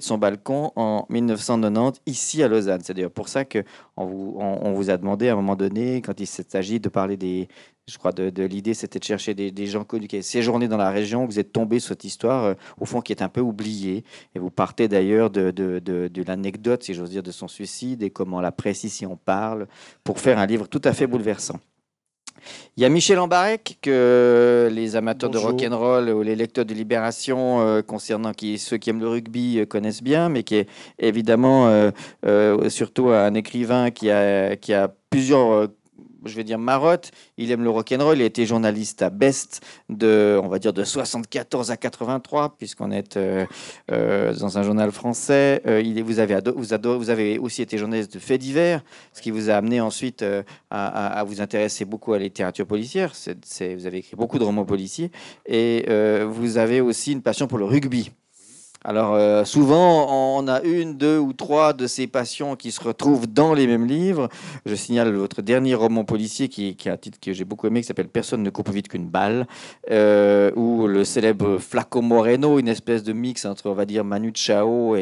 de son balcon en 1990, ici à Lausanne. C'est d'ailleurs pour ça qu'on vous a demandé à un moment donné, quand il s'agit de parler des... Je crois de l'idée, c'était de chercher des gens connus qui avaient séjourné dans la région. Vous êtes tombé sur cette histoire, au fond, qui est un peu oubliée. Et vous partez d'ailleurs de l'anecdote, si j'ose dire, de son suicide et comment la presse ici en parle, pour faire un livre tout à fait bouleversant. Il y a Michel Ambarek, que les amateurs de Bonjour. rock'n'roll ou les lecteurs de Libération, concernant ceux qui aiment le rugby, connaissent bien, mais qui est évidemment surtout un écrivain qui a plusieurs, je vais dire, marottes. Il aime le rock'n'roll. Il a été journaliste à Best on va dire, de 74 à 83, puisqu'on est dans un journal français. Vous avez aussi été journaliste de faits divers, ce qui vous a amené ensuite à vous intéresser beaucoup à la littérature policière. Vous avez écrit beaucoup de romans policiers et vous avez aussi une passion pour le rugby. Alors, souvent, on a une, deux ou trois de ces passions qui se retrouvent dans les mêmes livres. Je signale votre dernier roman policier qui a un titre que j'ai beaucoup aimé, qui s'appelle Personne ne coupe plus vite qu'une balle, où le célèbre Flaco Moreno, une espèce de mix entre, on va dire, Manu Chao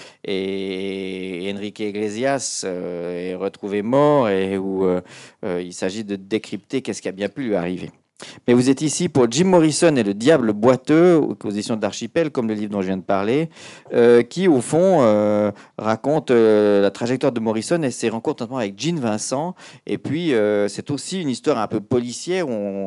et Enrique Iglesias, est retrouvé mort et où il s'agit de décrypter qu'est-ce qui a bien pu lui arriver. Mais vous êtes ici pour Jim Morrison et le Diable boiteux, aux éditions de l'Archipel, comme le livre dont je viens de parler, qui, au fond, raconte la trajectoire de Morrison et ses rencontres notamment avec Gene Vincent. Et puis, c'est aussi une histoire un peu policière.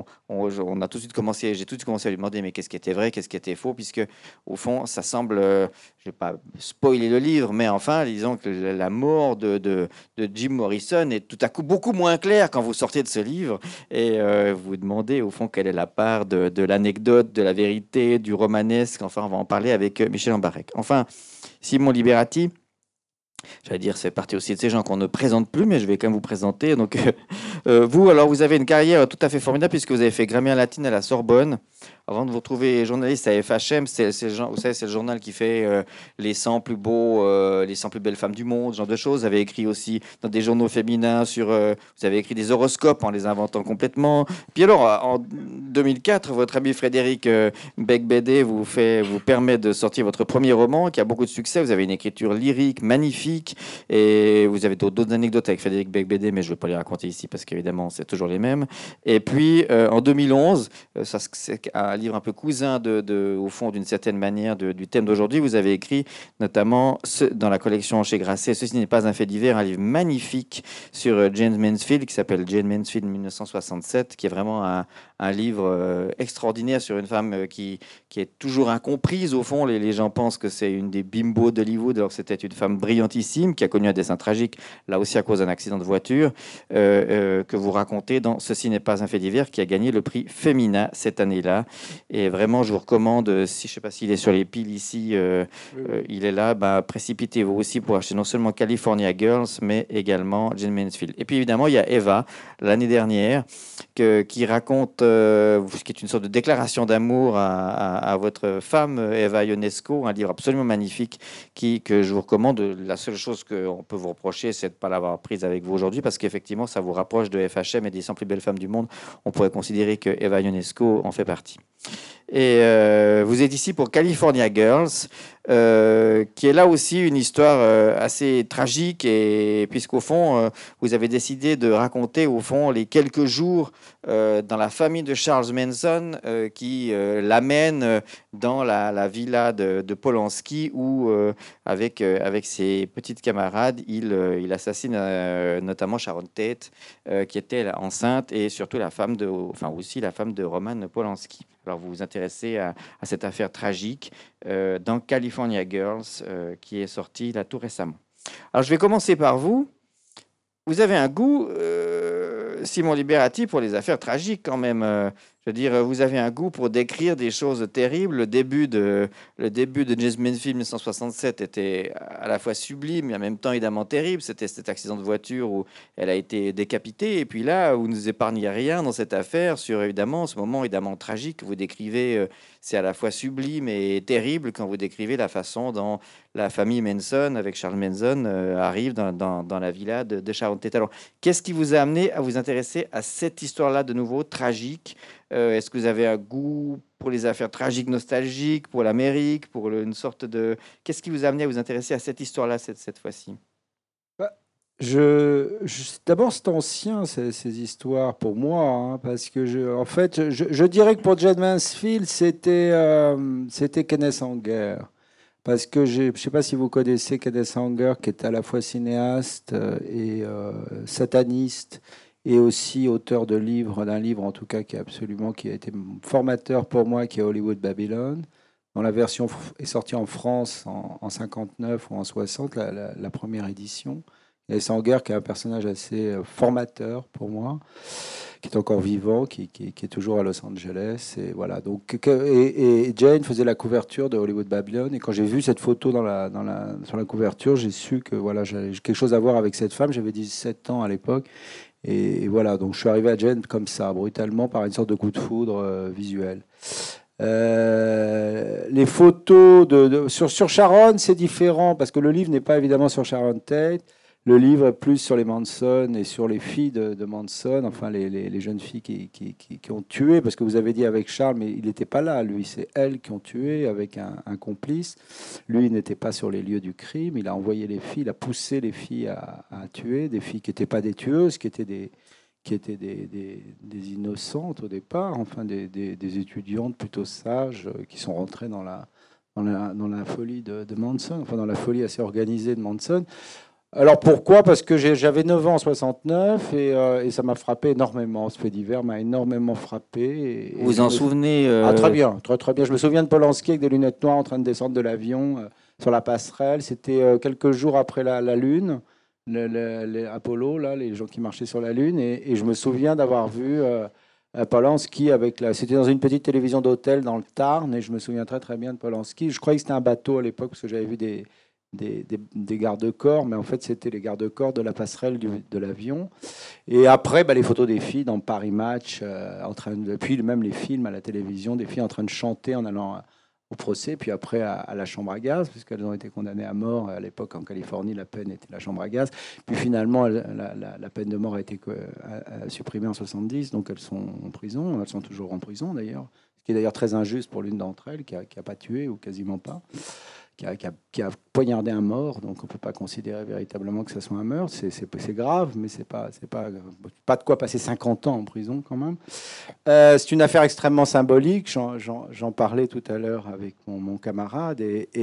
On a tout de suite commencé, j'ai tout de suite commencé à lui demander mais qu'est-ce qui était vrai, qu'est-ce qui était faux, puisque, au fond, ça semble, je ne vais pas spoiler le livre, mais enfin, disons que la mort de Jim Morrison est tout à coup beaucoup moins claire quand vous sortez de ce livre et vous vous demandez au fond quelle est la part de l'anecdote, de la vérité, du romanesque. Enfin, on va en parler avec Michel Ambarek. Enfin, Simon Liberati, j'allais dire, c'est parti aussi de ces gens qu'on ne présente plus, mais je vais quand même vous présenter. Donc, vous, alors, vous avez une carrière tout à fait formidable puisque vous avez fait grammaire latine à la Sorbonne. Avant de vous retrouver journaliste à FHM, vous savez, c'est le journal qui fait les 100 plus beaux, les 100 plus belles femmes du monde, ce genre de choses. Vous avez écrit aussi dans des journaux féminins vous avez écrit des horoscopes en les inventant complètement. Puis alors, en 2004, votre ami Frédéric Becbédé vous permet de sortir votre premier roman qui a beaucoup de succès. Vous avez une écriture lyrique magnifique et vous avez d'autres anecdotes avec Frédéric Becbédé, mais je ne vais pas les raconter ici parce qu'évidemment, c'est toujours les mêmes. Et puis, en 2011, ça, c'est un livre un peu cousin au fond, d'une certaine manière, du thème d'aujourd'hui. Vous avez écrit notamment dans la collection chez Grasset, Ceci n'est pas un fait divers, un livre magnifique sur Jane Mansfield qui s'appelle Jane Mansfield 1967, qui est vraiment un livre extraordinaire sur une femme qui est toujours incomprise. Au fond, les gens pensent que c'est une des bimbos d'Hollywood, alors que c'était une femme brillantissime qui a connu un destin tragique, là aussi à cause d'un accident de voiture, que vous racontez dans Ceci n'est pas un fait divers, qui a gagné le prix Femina cette année-là. Et vraiment, je vous recommande, je ne sais pas s'il est sur les piles ici, Oui, oui. il est là, précipitez-vous aussi pour acheter non seulement California Girls, mais également Jane Mansfield. Et puis évidemment, il y a Eva, l'année dernière, qui raconte, ce qui est une sorte de déclaration d'amour à votre femme, Eva Ionesco, un livre absolument magnifique que je vous recommande. La seule chose qu'on peut vous reprocher, c'est de ne pas l'avoir prise avec vous aujourd'hui, parce qu'effectivement, ça vous rapproche de FHM et des 100 plus belles femmes du monde. On pourrait considérer que Eva Ionesco en fait partie. Et vous êtes ici pour California Girls, qui est là aussi une histoire assez tragique, et puisqu'au fond, vous avez décidé de raconter au fond les quelques jours dans la famille de Charles Manson qui l'amène dans la villa de Polanski où, avec ses petites camarades, il assassine notamment Sharon Tate, qui était enceinte, et surtout aussi la femme de Roman Polanski. Alors, vous vous intéressez à cette affaire tragique dans California Girls, qui est sortie là tout récemment. Alors, je vais commencer par vous. Vous avez un goût, Simon Liberati, pour les affaires tragiques quand même. Je veux dire, vous avez un goût pour décrire des choses terribles. Le début de Jane Mansfield 1967 était à la fois sublime et en même temps évidemment terrible. C'était cet accident de voiture où elle a été décapitée. Et puis là, vous ne nous épargnez rien dans cette affaire sur évidemment ce moment évidemment tragique que vous décrivez. C'est à la fois sublime et terrible quand vous décrivez la façon dont la famille Manson, avec Charles Manson, arrive dans la villa de Sharon Tate. Alors, qu'est-ce qui vous a amené à vous intéresser à cette histoire-là de nouveau tragique Est-ce que vous avez un goût pour les affaires tragiques, nostalgiques, pour l'Amérique, pour une sorte de... Qu'est-ce qui vous a amené à vous intéresser à cette histoire-là cette fois-ci? Bah, d'abord, c'est ancien, ces histoires, pour moi, hein, parce que, en fait, je dirais que pour Jed Mansfield, c'était Kenneth Anger. Parce que je ne sais pas si vous connaissez Kenneth Anger, qui est à la fois cinéaste et sataniste, et aussi auteur d'un livre en tout cas qui a été formateur pour moi, qui est Hollywood Babylon, dont la version est sortie en France en 59 ou en 60, la première édition. Et Sanger, qui est un personnage assez formateur pour moi, qui est encore vivant, qui est toujours à Los Angeles. Et voilà. Donc, et Jane faisait la couverture de Hollywood Babylon. Et quand j'ai vu cette photo sur la couverture, j'ai su que voilà, j'avais quelque chose à voir avec cette femme. J'avais 17 ans à l'époque. Et voilà, donc je suis arrivé à Jane comme ça, brutalement, par une sorte de coup de foudre visuel. Les photos sur Sharon, c'est différent parce que le livre n'est pas évidemment sur Sharon Tate. Le livre est plus sur les Manson et sur les filles de Manson, enfin les jeunes filles qui ont tué, parce que vous avez dit avec Charles, mais il n'était pas là, lui, c'est elles qui ont tué avec un complice. Lui, il n'était pas sur les lieux du crime, il a envoyé les filles, il a poussé les filles à tuer, des filles qui n'étaient pas des tueuses, qui étaient des innocentes au départ, enfin des étudiantes plutôt sages qui sont rentrées dans la folie de Manson, enfin dans la folie assez organisée de Manson. Alors pourquoi? Parce que j'avais 9 ans en 69 et ça m'a frappé énormément. Ce fait divers m'a énormément frappé. Vous vous en souvenez Ah, très bien, très très bien. Je me souviens de Polanski avec des lunettes noires en train de descendre de l'avion sur la passerelle. C'était quelques jours après la Lune, les Apollo, là, les gens qui marchaient sur la Lune. Et je me souviens d'avoir vu Polanski avec la... C'était dans une petite télévision d'hôtel dans le Tarn et je me souviens très très bien de Polanski. Je croyais que c'était un bateau à l'époque parce que j'avais vu des gardes-corps, mais en fait, c'était les gardes-corps de la passerelle de l'avion. Et après, les photos des filles dans Paris Match, puis même les films à la télévision, des filles en train de chanter en allant au procès, puis après à la chambre à gaz, puisqu'elles ont été condamnées à mort. À l'époque, en Californie, la peine était la chambre à gaz. Puis finalement, la peine de mort a été supprimée en 70, donc elles sont en prison. Elles sont toujours en prison, d'ailleurs. Ce qui est d'ailleurs très injuste pour l'une d'entre elles, qui n'a pas tué, ou quasiment pas. Qui a poignardé un mort, donc on ne peut pas considérer véritablement que ça soit un meurtre. C'est grave, mais c'est pas de quoi passer 50 ans en prison quand même. C'est une affaire extrêmement symbolique. J'en parlais tout à l'heure avec mon camarade.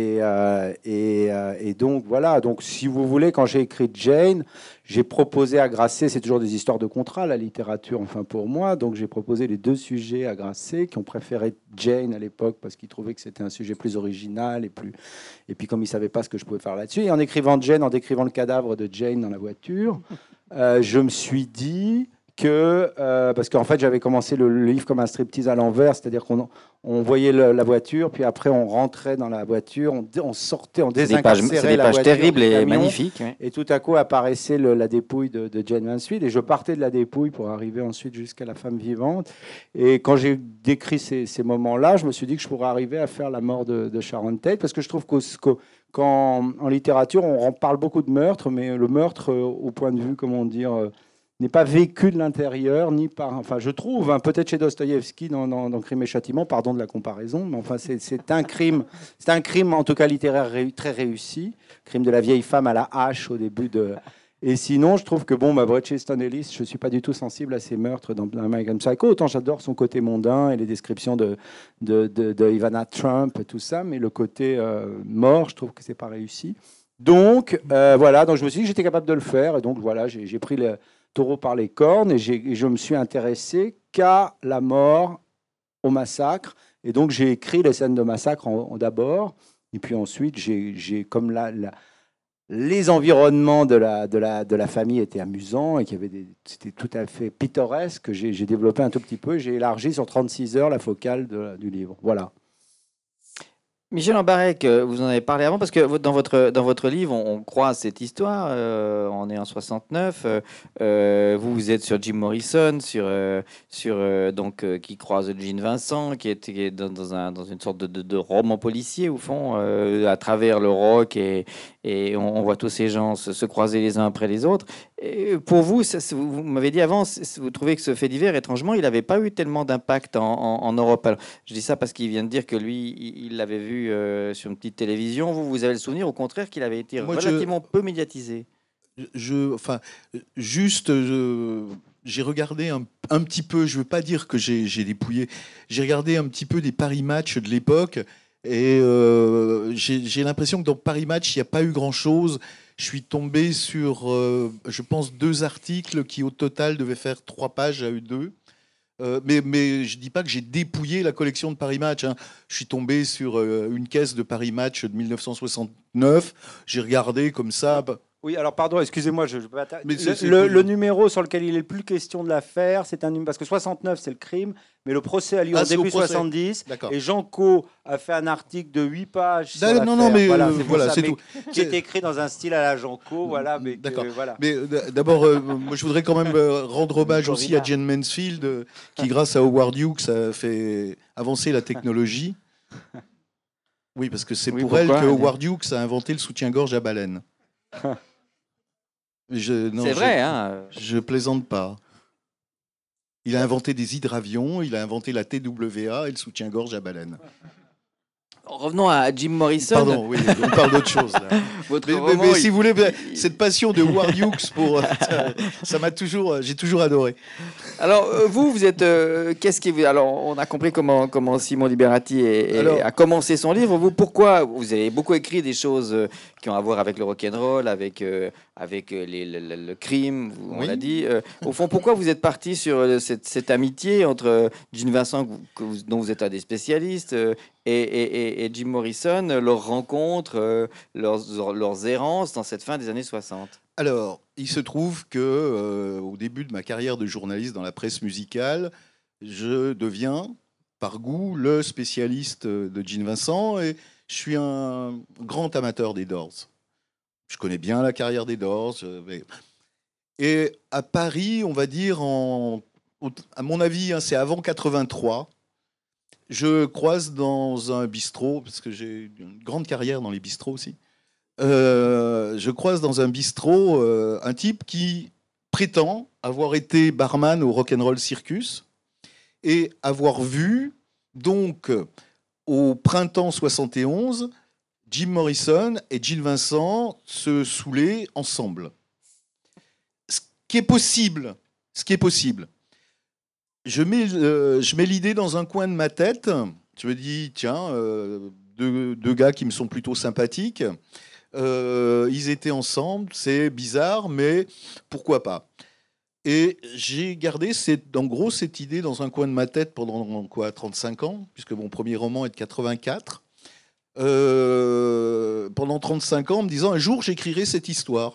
Et donc, voilà. Donc, si vous voulez, quand j'ai écrit Jane, j'ai proposé à Grasset, c'est toujours des histoires de contrat, la littérature, enfin pour moi. Donc, j'ai proposé les deux sujets à Grasset, qui ont préféré Jane à l'époque parce qu'ils trouvaient que c'était un sujet plus original. Et puis, comme ils ne savaient pas ce que je pouvais faire là-dessus. Et en écrivant Jane, en décrivant le cadavre de Jane dans la voiture, je me suis dit parce qu'en fait j'avais commencé le livre comme un striptease à l'envers, c'est-à-dire qu'on voyait la voiture, puis après on rentrait dans la voiture, on sortait, on désincarcérait la voiture, terribles et magnifiques. Oui. Et tout à coup apparaissait la dépouille de Jane Mansfield, et je partais de la dépouille pour arriver ensuite jusqu'à la femme vivante. Et quand j'ai décrit ces moments-là, je me suis dit que je pourrais arriver à faire la mort de Sharon Tate, parce que je trouve qu'en littérature, on parle beaucoup de meurtre, mais le meurtre, au point de vue, comment dire, n'est pas vécu de l'intérieur, ni par... Enfin, je trouve, hein, peut-être chez Dostoïevski dans Crime et Châtiment, pardon de la comparaison, mais enfin, c'est un crime, en tout cas littéraire, très réussi. Crime de la vieille femme à la hache au début de... Et sinon, je trouve que, Bret Easton Ellis, je ne suis pas du tout sensible à ces meurtres dans American Psycho. Autant j'adore son côté mondain et les descriptions de Ivana Trump, tout ça, mais le côté mort, je trouve que c'est pas réussi. Donc, voilà, donc je me suis dit que j'étais capable de le faire. Et donc, voilà, j'ai pris le taureau par les cornes et je me suis intéressé qu'à la mort, au massacre. Et donc, j'ai écrit les scènes de massacre d'abord. Et puis ensuite, j'ai comme les environnements de la famille étaient amusants et c'était tout à fait pittoresque. J'ai développé un tout petit peu. J'ai élargi sur 36 heures la focale du livre. Voilà. Michel Ambarek, vous en avez parlé avant parce que dans votre livre, on croit cette histoire. On est en 69. Vous êtes sur Jim Morrison, donc qui croise Gene Vincent, qui est dans une sorte de roman policier au fond, à travers le rock et on voit tous ces gens se croiser les uns après les autres. Et pour vous, vous m'avez dit avant, vous trouvez que ce fait divers, étrangement, il n'avait pas eu tellement d'impact en Europe. Alors, je dis ça parce qu'il vient de dire que lui, il l'avait vu sur une petite télévision. Vous avez le souvenir, au contraire, qu'il avait été Moi, relativement peu médiatisé. enfin, juste, j'ai regardé un petit peu, je veux pas dire que j'ai dépouillé, j'ai regardé un petit peu des Paris Match de l'époque et j'ai l'impression que dans Paris Match, il n'y a pas eu grand-chose. Je suis tombé sur, je pense, 2 articles qui au total devaient faire 3 pages à eux deux. Mais je dis pas que j'ai dépouillé la collection de Paris Match, hein. Je suis tombé sur une caisse de Paris Match de 1969. J'ai regardé comme ça. Oui, alors pardon, excusez-moi, Mais le numéro sur lequel il est le plus question de l'affaire, c'est un numéro parce que 69 c'est le crime, mais le procès a lieu en début 70. Et Jean Co a fait un article de 8 pages sur l'affaire. Non, mais voilà, c'est tout. Qui est écrit dans un style à la Jean Co, voilà. Mais d'accord. Voilà. Mais d'abord, moi, je voudrais quand même rendre hommage aussi à Jane Mansfield, qui, grâce à Howard Hughes, a fait avancer la technologie. Oui, parce que c'est pour elle que Howard Hughes a inventé le soutien-gorge à baleine. C'est vrai, hein. Je plaisante pas. Il a inventé des hydravions, il a inventé la TWA et le soutien-gorge à baleine. Revenons à Jim Morrison. Pardon, oui, on parle d'autre chose. Là. mais si vous voulez, cette passion de Howard Hughes, ça m'a toujours, j'ai toujours adoré. Alors vous êtes, qu'est-ce qui vous, alors on a compris comment Simon Liberati a commencé son livre. Vous, pourquoi vous avez beaucoup écrit des choses qui ont à voir avec le rock'n'roll, avec le crime, on l'a dit. Au fond, pourquoi vous êtes parti sur cette amitié entre Gene Vincent, dont vous êtes un des spécialistes, et Jim Morrison, leur rencontre, leurs errances dans cette fin des années 60? Alors, il se trouve que au début de ma carrière de journaliste dans la presse musicale, je deviens, par goût, le spécialiste de Gene Vincent et je suis un grand amateur des Doors. Je connais bien la carrière des Doors. Et à Paris, on va dire, à mon avis, hein, c'est avant 83, je croise dans un bistrot, parce que j'ai une grande carrière dans les bistrots aussi, je croise dans un bistrot un type qui prétend avoir été barman au Rock'n'Roll Circus et avoir vu, donc, au printemps 71, Jim Morrison et Gene Vincent se saouler ensemble. Ce qui est possible. Je mets l'idée dans un coin de ma tête. Je me dis, tiens, deux gars qui me sont plutôt sympathiques. Ils étaient ensemble, c'est bizarre, mais pourquoi pas. Et j'ai gardé en gros cette idée dans un coin de ma tête pendant 35 ans, puisque mon premier roman est de 84. Pendant 35 ans, en me disant un jour j'écrirai cette histoire.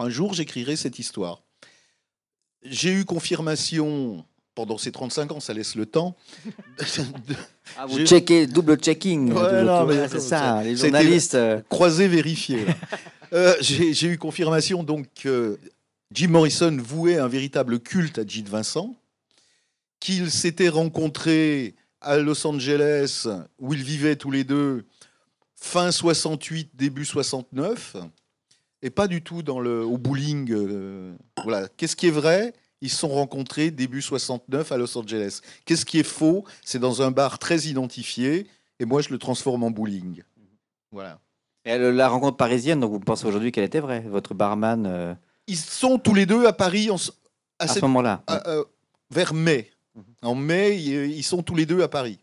J'ai eu confirmation pendant ces 35 ans, ça laisse le temps. Vous double-checking. Ouais, c'est ça, les journalistes. Croisé, vérifié. J'ai eu confirmation donc que Jim Morrison vouait un véritable culte à Gene Vincent, qu'ils s'étaient rencontrés à Los Angeles, où ils vivaient tous les deux, fin 68, début 69, et pas du tout au bowling. Voilà. Qu'est-ce qui est vrai ? Ils se sont rencontrés début 69 à Los Angeles. Qu'est-ce qui est faux ? C'est dans un bar très identifié, et moi je le transforme en bowling. Voilà. Et la rencontre parisienne, donc vous pensez aujourd'hui qu'elle était vraie, votre barman Ils sont tous les deux à Paris à ce moment-là. Vers mai. En mai, ils sont tous les deux à Paris.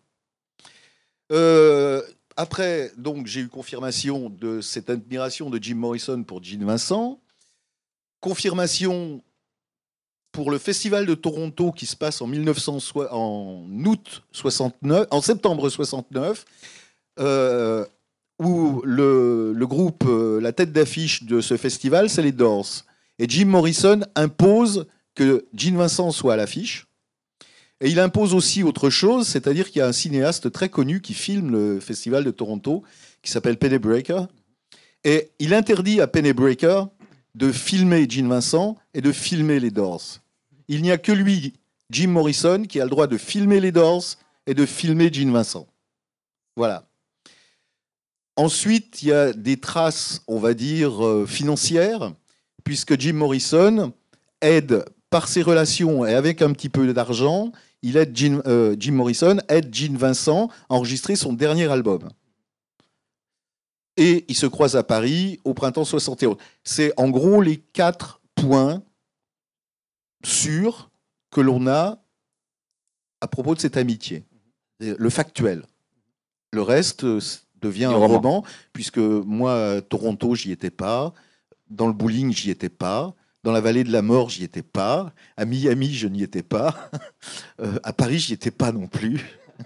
Après, donc, j'ai eu confirmation de cette admiration de Jim Morrison pour Gene Vincent. Confirmation pour le festival de Toronto qui se passe en septembre 69, où le groupe, la tête d'affiche de ce festival, c'est les Doors. Et Jim Morrison impose que Gene Vincent soit à l'affiche. Et il impose aussi autre chose, c'est-à-dire qu'il y a un cinéaste très connu qui filme le Festival de Toronto, qui s'appelle Penny Breaker. Et il interdit à Penny Breaker de filmer Gene Vincent et de filmer les Doors. Il n'y a que lui, Jim Morrison, qui a le droit de filmer les Doors et de filmer Gene Vincent. Voilà. Ensuite, il y a des traces, on va dire, financières, puisque Jim Morrison aide, par ses relations et avec un petit peu d'argent, Jim Morrison aide Gene Vincent à enregistrer son dernier album. Et ils se croisent à Paris au printemps 71. C'est en gros les 4 points sûrs que l'on a à propos de cette amitié. Le factuel. Le reste devient un roman, puisque moi, à Toronto, j'y étais pas. Dans le bowling, j'y étais pas. Dans la vallée de la mort, j'y étais pas. À Miami, je n'y étais pas. À Paris, j'y étais pas non plus.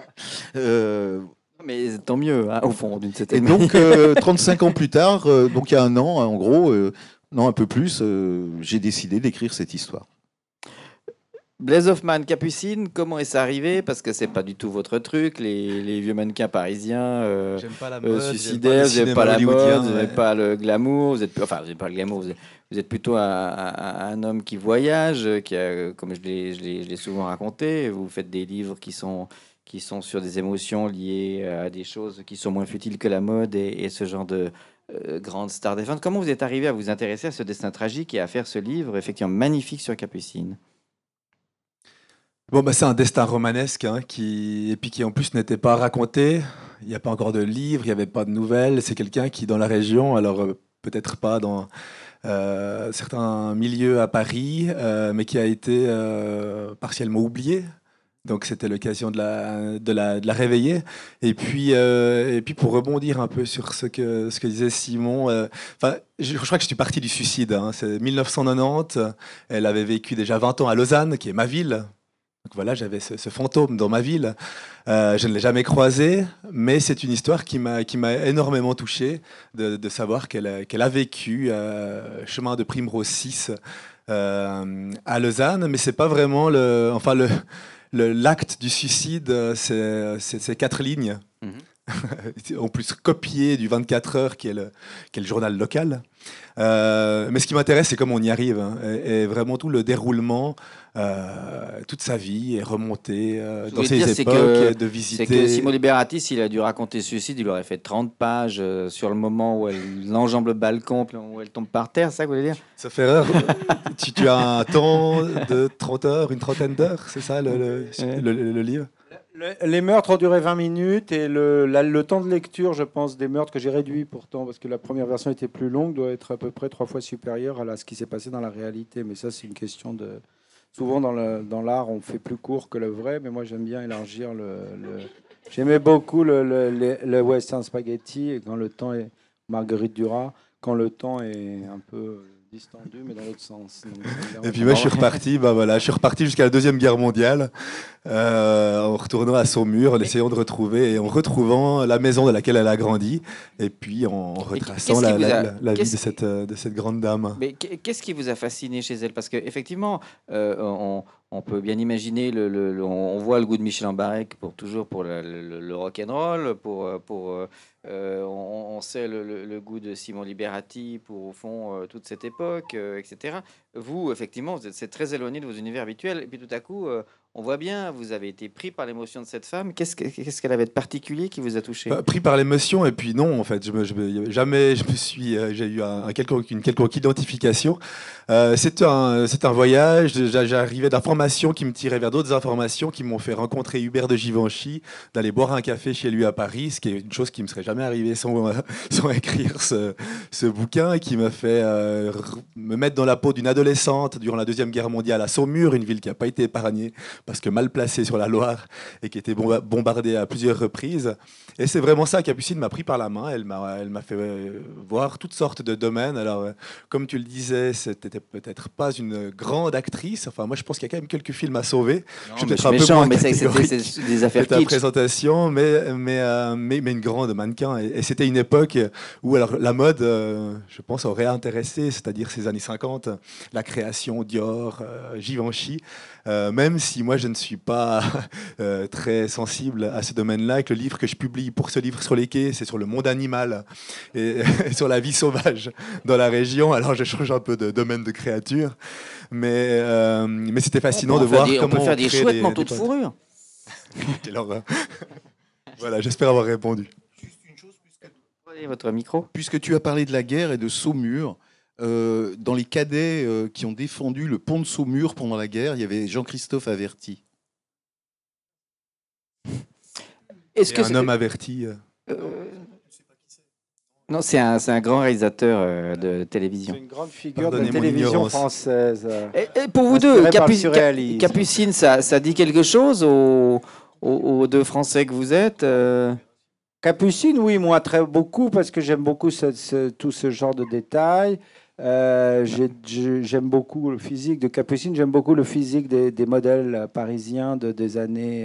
Mais tant mieux, hein, au fond, d'une certaine manière. Et donc, 35 ans plus tard, donc il y a un an, en gros, non, un peu plus, j'ai décidé d'écrire cette histoire. Blaise Hoffman, Capucine, comment est-ce arrivé? Parce que c'est pas du tout votre truc, les vieux mannequins parisiens suicidaires, vous n'avez pas la mode, vous n'avez pas le glamour, vous n'êtes pas le glamour, vous êtes plutôt un homme qui voyage, qui a, comme je l'ai souvent raconté, vous faites des livres qui sont sur des émotions liées à des choses qui sont moins futiles que la mode et ce genre de grandes stars des femmes. Comment vous êtes arrivé à vous intéresser à ce destin tragique et à faire ce livre effectivement magnifique sur Capucine? Bon, c'est un destin romanesque qui en plus n'était pas raconté. Il n'y a pas encore de livre, il n'y avait pas de nouvelles. C'est quelqu'un qui, dans la région, alors peut-être pas dans certains milieux à Paris, mais qui a été partiellement oublié. Donc c'était l'occasion de la réveiller. Et puis pour rebondir un peu sur ce que disait Simon, je crois que je suis parti du suicide. C'est 1990. Elle avait vécu déjà 20 ans à Lausanne, qui est ma ville. Donc voilà, j'avais ce fantôme dans ma ville. Je ne l'ai jamais croisé, mais c'est une histoire qui m'a énormément touché de savoir qu'elle a vécu chemin de Primrose 6 à Lausanne, mais c'est pas vraiment l'acte du suicide, c'est 4 lignes. En plus copié du 24 heures qui est le journal local. Mais ce qui m'intéresse, c'est comment on y arrive, et vraiment tout le déroulement, toute sa vie est remontée dans ces époques, de visiter. C'est que Simon Liberatis, s'il a dû raconter ce suicide, il aurait fait 30 pages sur le moment où elle enjambe le balcon, où elle tombe par terre, c'est ça que vous voulez dire? Ça fait rire. tu as un temps de 30 heures, une trentaine d'heures, c'est ça le livre? Les meurtres ont duré 20 minutes et le temps de lecture, je pense, des meurtres que j'ai réduit pourtant, parce que la première version était plus longue, doit être à peu près 3 fois supérieur à ce qui s'est passé dans la réalité. Mais ça, c'est une question de... Souvent, dans l'art, on fait plus court que le vrai, mais moi, j'aime bien élargir J'aimais beaucoup le western spaghetti, et quand le temps est... Marguerite Duras, quand le temps est un peu... distendu, mais dans l'autre sens. Donc, et puis moi, je suis reparti jusqu'à la Deuxième Guerre mondiale, en retournant à Saumur, en essayant de retrouver, et en retrouvant la maison de laquelle elle a grandi, et puis en retraçant la vie de cette grande dame. Mais qu'est-ce qui vous a fasciné chez elle? Parce qu'effectivement, on peut bien imaginer, on voit le goût de Michel Ambarek pour le rock'n'roll, on sait le goût de Simon Liberati pour, au fond, toute cette époque, etc. Vous, effectivement, c'est très éloigné de vos univers habituels. Et puis tout à coup, on voit bien, vous avez été pris par l'émotion de cette femme. Qu'est-ce qu'elle avait de particulier qui vous a touché? Pris par l'émotion, et puis non, en fait, j'ai eu une quelconque identification. C'est un voyage. J'arrivais d'informations qui me tiraient vers d'autres informations qui m'ont fait rencontrer Hubert de Givenchy, d'aller boire un café chez lui à Paris, ce qui est une chose qui me serait jamais arrivée sans écrire ce bouquin, et qui m'a fait me mettre dans la peau d'une adolescente durant la Deuxième Guerre mondiale à Saumur, une ville qui n'a pas été épargnée parce que mal placée sur la Loire et qui était bombardée à plusieurs reprises. Et c'est vraiment ça, Capucine m'a pris par la main, elle m'a fait voir toutes sortes de domaines. Alors, comme tu le disais, c'était peut-être pas une grande actrice. Enfin, moi, je pense qu'il y a quand même quelques films à sauver. Non, je suis peut-être un peu moins catégorique c'est des affaires ta présentation, mais une grande mannequin. Et c'était une époque où alors, la mode, je pense, aurait intéressé, c'est-à-dire ces années 50, la création Dior, Givenchy, même si moi je ne suis pas très sensible à ce domaine-là, et que le livre que je publie pour ce livre sur les quais, c'est sur le monde animal et, et sur la vie sauvage dans la région. Alors je change un peu de domaine de créature, mais c'était fascinant de voir comment on peut faire des crée chouettes manteaux de potes. fourrure. Quelle horreur. Voilà, j'espère avoir répondu. Juste une chose, Prenez votre micro. puisque tu as parlé de la guerre et de Saumur, dans les cadets qui ont défendu le pont de Saumur pendant la guerre, il y avait Jean-Christophe Averti. Est-ce que Un homme averti. Non, c'est un grand réalisateur de télévision. C'est une grande figure de la Pardonnez mon télévision ignorance. française. Et pour vous Inspiré deux, par le surréalisme. Capucine, ça dit quelque chose aux deux Français que vous êtes Capucine, oui, moi, très beaucoup, parce que j'aime beaucoup tout ce genre de détails. J'aime beaucoup le physique de Capucine, j'aime beaucoup le physique des modèles parisiens des années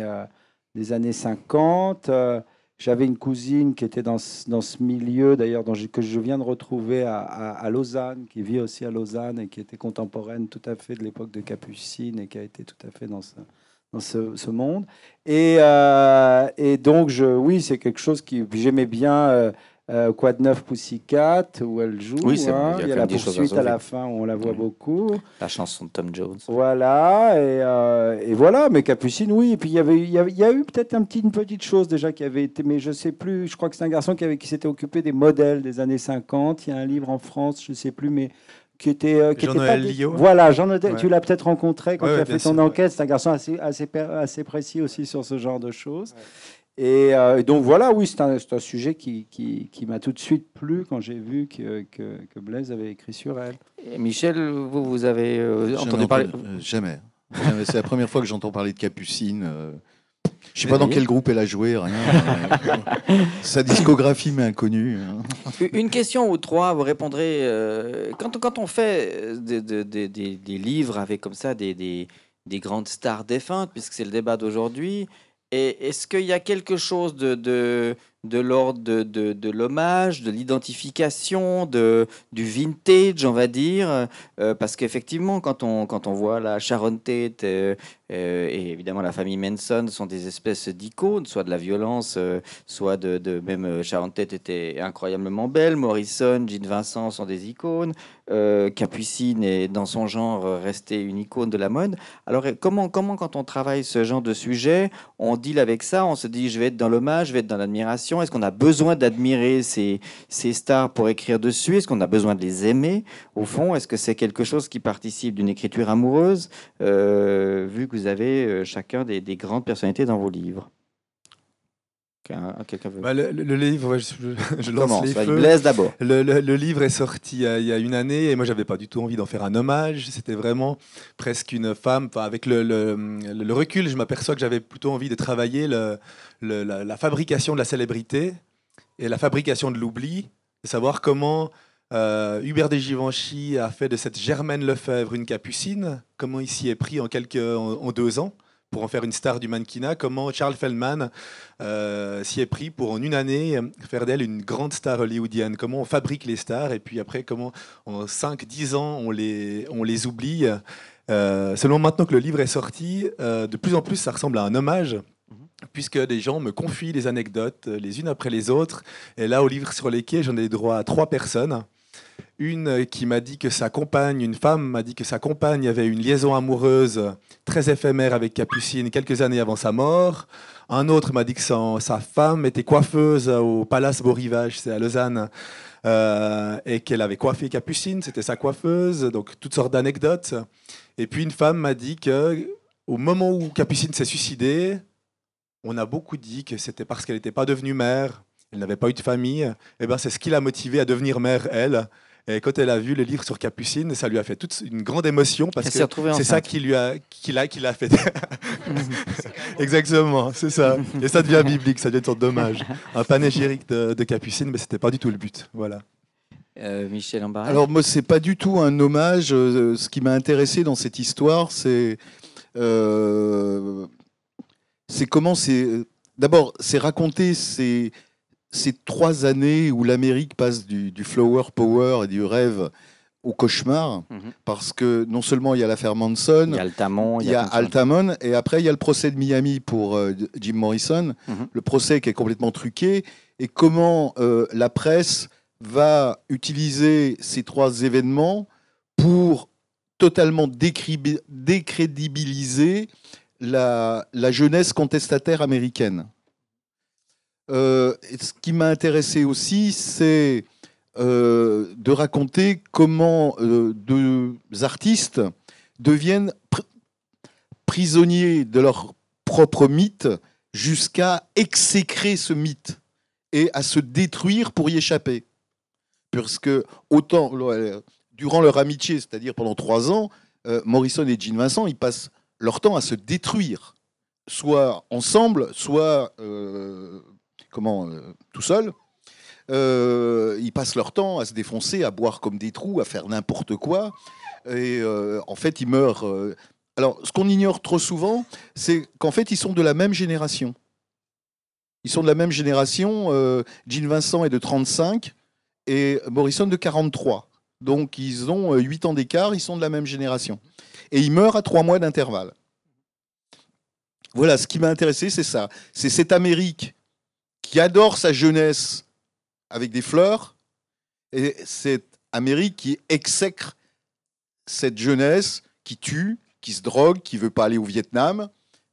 50. J'avais une cousine qui était dans ce milieu, d'ailleurs, que je viens de retrouver à Lausanne, qui vit aussi à Lausanne et qui était contemporaine tout à fait de l'époque de Capucine et qui a été tout à fait dans ce monde. Et donc, oui, c'est quelque chose qui j'aimais bien. Quoi de neuf Pussycat, où elle joue. Oui, c'est hein. bon, Il y a la poursuite à la fin où on la voit beaucoup. La chanson de Tom Jones. Voilà, et voilà, mais Capucine, oui. Et puis il y a eu peut-être une petite chose déjà qui avait été, mais je sais plus, je crois que c'est un garçon qui s'était occupé des modèles des années 50. Il y a un livre en France, je sais plus, mais qui était. Jean-Noël Liot. Voilà, Jean-Noël, Ouais. tu l'as peut-être rencontré quand Ouais, tu as bien fait ton sûr, enquête. C'est un garçon assez précis aussi sur ce genre de choses. Et donc voilà, oui, c'est un sujet qui m'a tout de suite plu quand j'ai vu que Blaise avait écrit sur elle. Et Michel, vous avez Jamais entendu parler Jamais. Jamais. C'est la première fois que j'entends parler de Capucine. Je sais pas dans quel groupe elle a joué, rien. Sa discographie m'est inconnue. Une question ou trois, vous répondrez. Quand on fait des livres avec comme ça des grandes stars défuntes, puisque c'est le débat d'aujourd'hui, est-ce qu'il y a quelque chose de l'ordre de l'hommage, de l'identification, du vintage, on va dire, parce qu'effectivement, quand on voit la Sharon Tate et évidemment la famille Manson sont des espèces d'icônes, soit de la violence, soit même Sharon Tate était incroyablement belle, Morrison, Gene Vincent sont des icônes, Capucine est dans son genre resté une icône de la mode. Alors comment quand on travaille ce genre de sujet, on deal avec ça, on se dit je vais être dans l'hommage, je vais être dans l'admiration. Est-ce qu'on a besoin d'admirer ces stars pour écrire dessus? Est-ce qu'on a besoin de les aimer? Au fond, est-ce que c'est quelque chose qui participe d'une écriture amoureuse, vu que vous avez chacun des grandes personnalités dans vos livres? Quelqu'un veut... Le livre, ouais, je lance Commence, les avec feux. Blaise d'abord. Le livre est sorti il y a une année et moi j'avais pas du tout envie d'en faire un hommage. C'était vraiment presque une femme. Enfin, avec le recul, je m'aperçois que j'avais plutôt envie de travailler la fabrication de la célébrité et la fabrication de l'oubli, de savoir comment Hubert de Givenchy a fait de cette Germaine Lefebvre une capucine, comment il s'y est pris en 2 ans pour en faire une star du mannequinat, comment Charles Feldman s'y est pris pour en une année faire d'elle une grande star hollywoodienne, comment on fabrique les stars et puis après comment en 5-10 ans on les oublie. Seulement maintenant que le livre est sorti, de plus en plus ça ressemble à un hommage, puisque des gens me confient les anecdotes les unes après les autres. Et là, au livre sur les quais, j'en ai droit à 3 personnes. Une qui m'a dit que une femme m'a dit que sa compagne avait une liaison amoureuse très éphémère avec Capucine quelques années avant sa mort. Un autre m'a dit que sa femme était coiffeuse au Palace Beau Rivage, c'est à Lausanne, et qu'elle avait coiffé Capucine, c'était sa coiffeuse, donc toutes sortes d'anecdotes. Et puis une femme m'a dit que au moment où Capucine s'est suicidée, on a beaucoup dit que c'était parce qu'elle n'était pas devenue mère, elle n'avait pas eu de famille. Et ben c'est ce qui l'a motivée à devenir mère, elle. Et quand elle a vu le livre sur Capucine, ça lui a fait toute une grande émotion parce que c'est ça qui l'a fait. Exactement, c'est ça. Et ça devient biblique, ça devient une sorte d'hommage. Un panégyrique de Capucine, mais c'était pas du tout le but. Voilà. Michel Ambarel. Alors moi, c'est pas du tout un hommage. Ce qui m'a intéressé dans cette histoire, c'est comment c'est. D'abord, c'est raconter ces 3 années où l'Amérique passe du flower power et du rêve au cauchemar, Mhm. parce que non seulement il y a l'affaire Manson, Il y a Altamont, il y a plein de choses. Altamont, et après il y a le procès de Miami pour Jim Morrison, Mhm. le procès qui est complètement truqué, et comment la presse va utiliser ces trois événements pour totalement décrédibiliser la jeunesse contestataire américaine. Et ce qui m'a intéressé aussi, c'est de raconter comment deux artistes deviennent prisonniers de leur propre mythe jusqu'à exécrer ce mythe et à se détruire pour y échapper. Parce que autant durant leur amitié, c'est-à-dire pendant 3 ans, Morrison et Gene Vincent, ils passent leur temps à se détruire, soit ensemble, soit tout seul. Ils passent leur temps à se défoncer, à boire comme des trous, à faire n'importe quoi. Et en fait, ils meurent. Alors, ce qu'on ignore trop souvent, c'est qu'en fait, ils sont de la même génération. Ils sont de la même génération. Gene Vincent est de 35 et Morrison de 43. Donc, ils ont 8 ans d'écart, ils sont de la même génération. Et ils meurent à 3 mois d'intervalle. Voilà, ce qui m'a intéressé, c'est ça. C'est cette Amérique qui adore sa jeunesse avec des fleurs, et cette Amérique qui exècre cette jeunesse qui tue, qui se drogue, qui ne veut pas aller au Vietnam,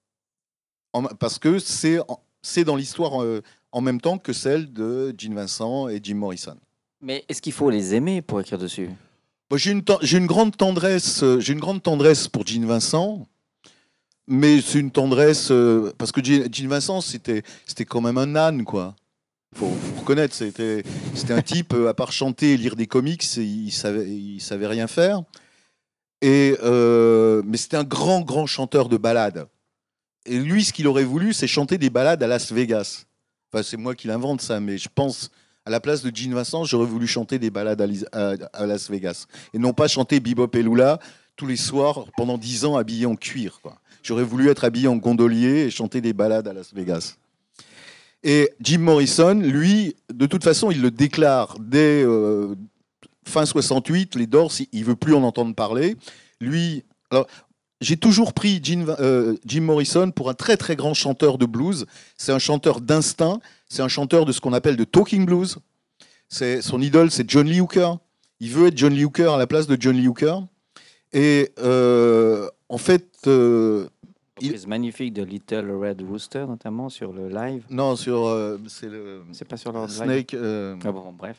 parce que c'est dans l'histoire en même temps que celle de Gene Vincent et Jim Morrison. Mais est-ce qu'il faut les aimer pour écrire dessus? Moi, j'ai une grande tendresse pour Gene Vincent, mais c'est une tendresse parce que Gene Vincent, c'était quand même un âne, quoi. Faut reconnaître, c'était un type, à part chanter et lire des comics, il savait rien faire. Mais c'était un grand chanteur de ballades. Et lui, ce qu'il aurait voulu, c'est chanter des ballades à Las Vegas. Enfin, c'est moi qui l'invente ça, mais je pense, à la place de Gene Vincent, j'aurais voulu chanter des ballades à Las Vegas. Et non pas chanter Bebop et Lula tous les soirs pendant 10 ans habillé en cuir, quoi. J'aurais voulu être habillé en gondolier et chanter des ballades à Las Vegas. Et Jim Morrison, lui, de toute façon, il le déclare dès fin 68, les Doors, il ne veut plus en entendre parler. Lui, alors, j'ai toujours pris Jim Morrison pour un très très grand chanteur de blues. C'est un chanteur d'instinct, c'est un chanteur de ce qu'on appelle de talking blues. Son idole, c'est John Lee Hooker. Il veut être John Lee Hooker à la place de John Lee Hooker. Et en fait... C'est magnifique de Little Red Rooster, notamment sur le live. Non, C'est pas sur leur Snake. live. Ah bon, bref.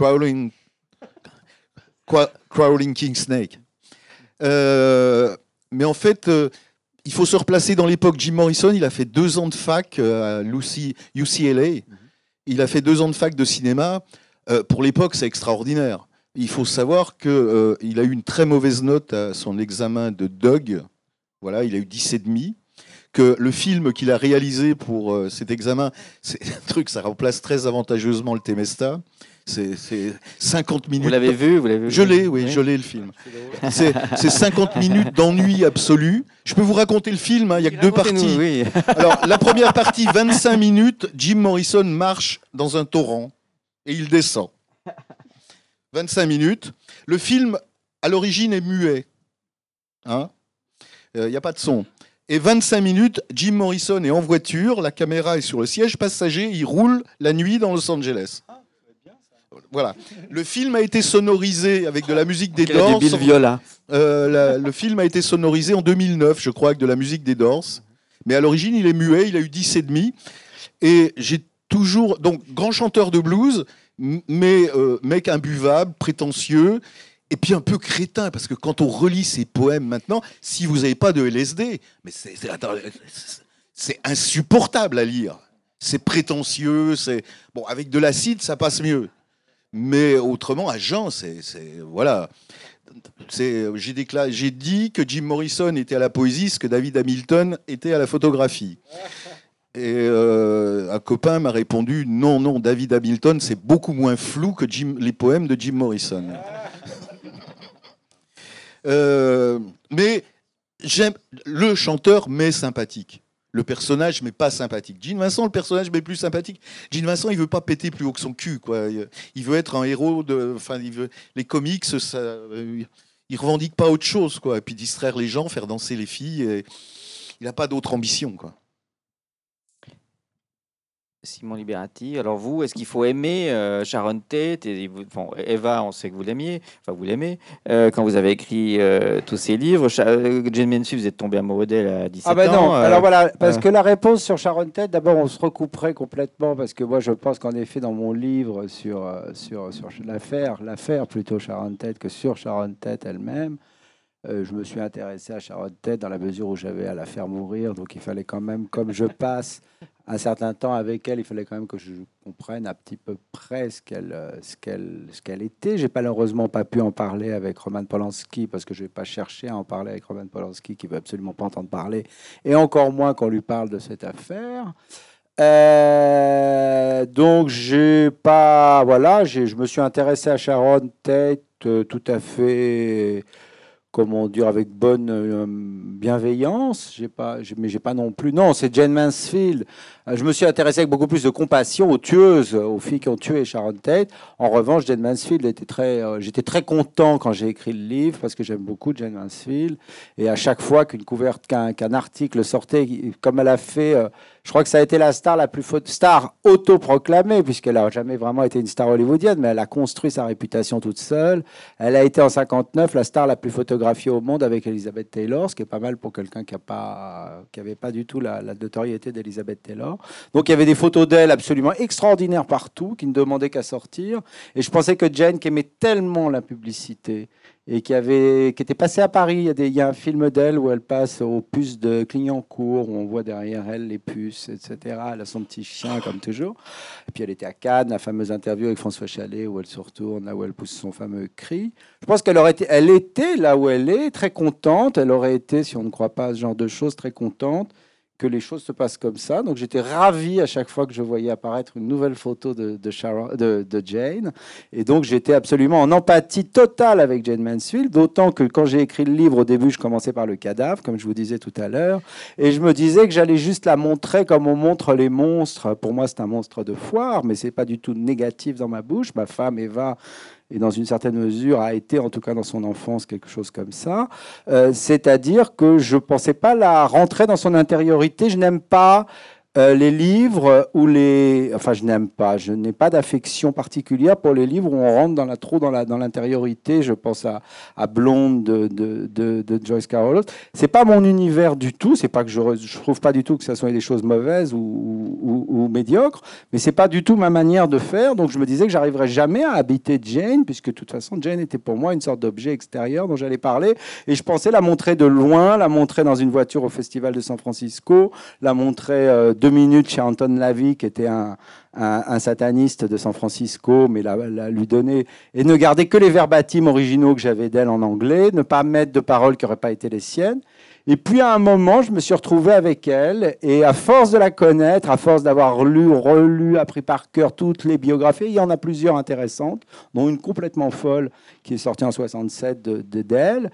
Crawling King Snake. Mais en fait, il faut se replacer dans l'époque. Jim Morrison, il a fait 2 ans de fac à UCLA. Il a fait 2 ans de fac de cinéma. Pour l'époque, c'est extraordinaire. Il faut savoir qu'il a eu une très mauvaise note à son examen de Doug. Voilà, il a eu 10,5. Que le film qu'il a réalisé pour cet examen, c'est un truc, ça remplace très avantageusement le Temesta. C'est 50 minutes. Vous l'avez vu, Je l'ai, oui, je l'ai le film. C'est 50 minutes d'ennui absolu. Je peux vous raconter le film, hein, il n'y a que 2 parties. Oui. Alors, la première partie, 25 minutes, Jim Morrison marche dans un torrent et il descend. 25 minutes. Le film, à l'origine, est muet. Hein, il n'y a pas de son. Et 25 minutes, Jim Morrison est en voiture, la caméra est sur le siège passager, il roule la nuit dans Los Angeles. Voilà. Le film a été sonorisé avec de la musique des Doors. Du Bill Viola. Le film a été sonorisé en 2009, je crois, avec de la musique des Doors. Mais à l'origine, il est muet, il a eu 10,5. Et j'ai toujours... Donc, grand chanteur de blues, mais mec imbuvable, prétentieux, et puis un peu crétin, parce que quand on relit ses poèmes maintenant, si vous n'avez pas de LSD, mais c'est insupportable à lire. C'est prétentieux, bon, avec de l'acide, ça passe mieux. Mais autrement, à Jean, voilà. J'ai dit que Jim Morrison était à la poésie ce que David Hamilton était à la photographie. Et un copain m'a répondu non, David Hamilton, c'est beaucoup moins flou que les poèmes de Jim Morrison. Mais j'aime le chanteur, mais sympathique. le personnage, mais pas sympathique. Gene Vincent, le personnage, mais plus sympathique. Gene Vincent, il veut pas péter plus haut que son cul, quoi. Il veut être un héros de. Enfin, les comics, ça. Il revendique pas autre chose, quoi. Et puis distraire les gens, faire danser les filles. Et il n'a pas d'autre ambition, quoi. Simon Liberati, alors vous, est-ce qu'il faut aimer Sharon Tate bon, Eva, on sait que vous l'aimiez, enfin vous l'aimez. Quand vous avez écrit tous ces livres, Jane Mansfield, vous êtes tombé amoureux d'elle à 17 Ah ben ans. non, alors voilà, parce que la réponse sur Sharon Tate, d'abord on se recouperait complètement, parce que moi je pense qu'en effet dans mon livre sur l'affaire plutôt Sharon Tate que sur Sharon Tate elle-même, je me suis intéressé à Sharon Tate dans la mesure où j'avais à la faire mourir, donc il fallait quand même, comme je passe un certain temps avec elle, il fallait quand même que je comprenne à petit peu près ce qu'elle était. J'ai malheureusement pas pu en parler avec Roman Polanski parce que je vais pas chercher à en parler avec Roman Polanski qui veut absolument pas entendre parler, et encore moins qu'on lui parle de cette affaire. Donc je me suis intéressé à Sharon Tate tout à fait, comment dire, avec bonne bienveillance. Mais j'ai pas non plus. Non, c'est Jane Mansfield. Je me suis intéressé avec beaucoup plus de compassion aux tueuses, aux filles qui ont tué Sharon Tate. En revanche, Jane Mansfield j'étais très content quand j'ai écrit le livre parce que j'aime beaucoup Jane Mansfield. Et à chaque fois qu'un article sortait, comme elle a fait, je crois que ça a été la star la plus star autoproclamée, puisqu'elle n'a jamais vraiment été une star hollywoodienne, mais elle a construit sa réputation toute seule. Elle a été en 59 la star la plus photographiée au monde avec Elizabeth Taylor, ce qui est pas mal pour quelqu'un qui avait pas du tout la notoriété d'Elizabeth Taylor. Donc il y avait des photos d'elle absolument extraordinaires partout, qui ne demandaient qu'à sortir. Et je pensais que Jane, qui aimait tellement la publicité, et qui était passée à Paris. Il y a un film d'elle où elle passe aux puces de Clignancourt, où on voit derrière elle les puces, etc. Elle a son petit chien, comme toujours. Et puis elle était à Cannes, la fameuse interview avec François Chalais, où elle se retourne, là où elle pousse son fameux cri. Je pense elle était là où elle est, très contente. Elle aurait été, si on ne croit pas à ce genre de choses, très contente que les choses se passent comme ça. Donc j'étais ravi à chaque fois que je voyais apparaître une nouvelle photo de Jane. Et donc j'étais absolument en empathie totale avec Jane Mansfield, d'autant que quand j'ai écrit le livre, au début, je commençais par le cadavre, comme je vous disais tout à l'heure, et je me disais que j'allais juste la montrer comme on montre les monstres. Pour moi, c'est un monstre de foire, mais c'est pas du tout négatif dans ma bouche. Ma femme, Eva, et dans une certaine mesure a été, en tout cas dans son enfance, quelque chose comme ça. C'est-à-dire que je ne pensais pas la rentrer dans son intériorité. Je n'aime pas les livres où Enfin, je n'ai pas d'affection particulière pour les livres où on rentre trop dans l'intériorité. Je pense à Blonde de Joyce Carol. C'est pas mon univers du tout. C'est pas que je trouve pas du tout que ça soit des choses mauvaises ou médiocres, mais c'est pas du tout ma manière de faire. Donc je me disais que j'arriverais jamais à habiter Jane, puisque de toute façon Jane était pour moi une sorte d'objet extérieur dont j'allais parler. Et je pensais la montrer de loin, la montrer dans une voiture au Festival de San Francisco, la montrer 2 minutes chez Anton LaVey, qui était un sataniste de San Francisco, mais lui donner et ne garder que les verbatims originaux que j'avais d'elle en anglais, ne pas mettre de paroles qui n'auraient pas été les siennes. Et puis à un moment, je me suis retrouvé avec elle, et à force de la connaître, à force d'avoir lu, relu, appris par cœur toutes les biographies, il y en a plusieurs intéressantes, dont une complètement folle qui est sortie en 67 d'elle.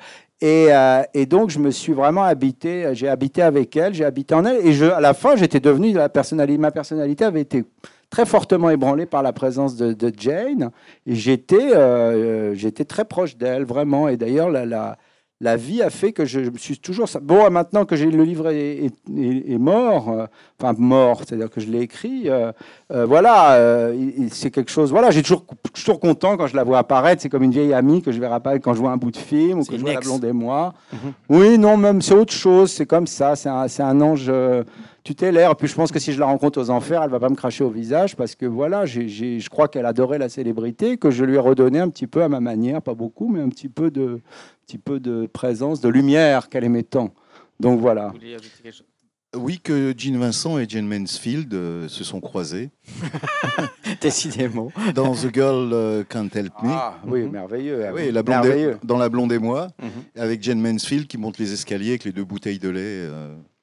Et donc, je me suis vraiment habité, j'ai habité avec elle, j'ai habité en elle, et à la fin, j'étais devenu ma personnalité avait été très fortement ébranlée par la présence de Jane, et j'étais très proche d'elle, vraiment. Et d'ailleurs, la vie a fait que je me suis toujours... Bon, maintenant que le livre est mort, enfin mort, c'est-à-dire que je l'ai écrit, voilà, c'est quelque chose... Voilà, j'ai toujours content quand je la vois apparaître. C'est comme une vieille amie que je verrai apparaître quand je vois un bout de film ou que je vois La Blonde et moi. Oui, non, même c'est autre chose, c'est comme ça, c'est un ange tutélaire. Et puis je pense que si je la rencontre aux enfers, elle va pas me cracher au visage parce que voilà, je crois qu'elle adorait la célébrité, que je lui ai redonné un petit peu à ma manière, pas beaucoup, mais un petit peu de présence, de lumière qu'elle aimait tant. Donc voilà. Vous voulez ajouter quelque chose ? Oui, que Gene Vincent et Jane Mansfield se sont croisés. Décidément. Dans The Girl Can't Help Me. Ah, oui, merveilleux. Oui, dans La Blonde et moi, avec Jane Mansfield qui monte les escaliers avec les 2 bouteilles de lait.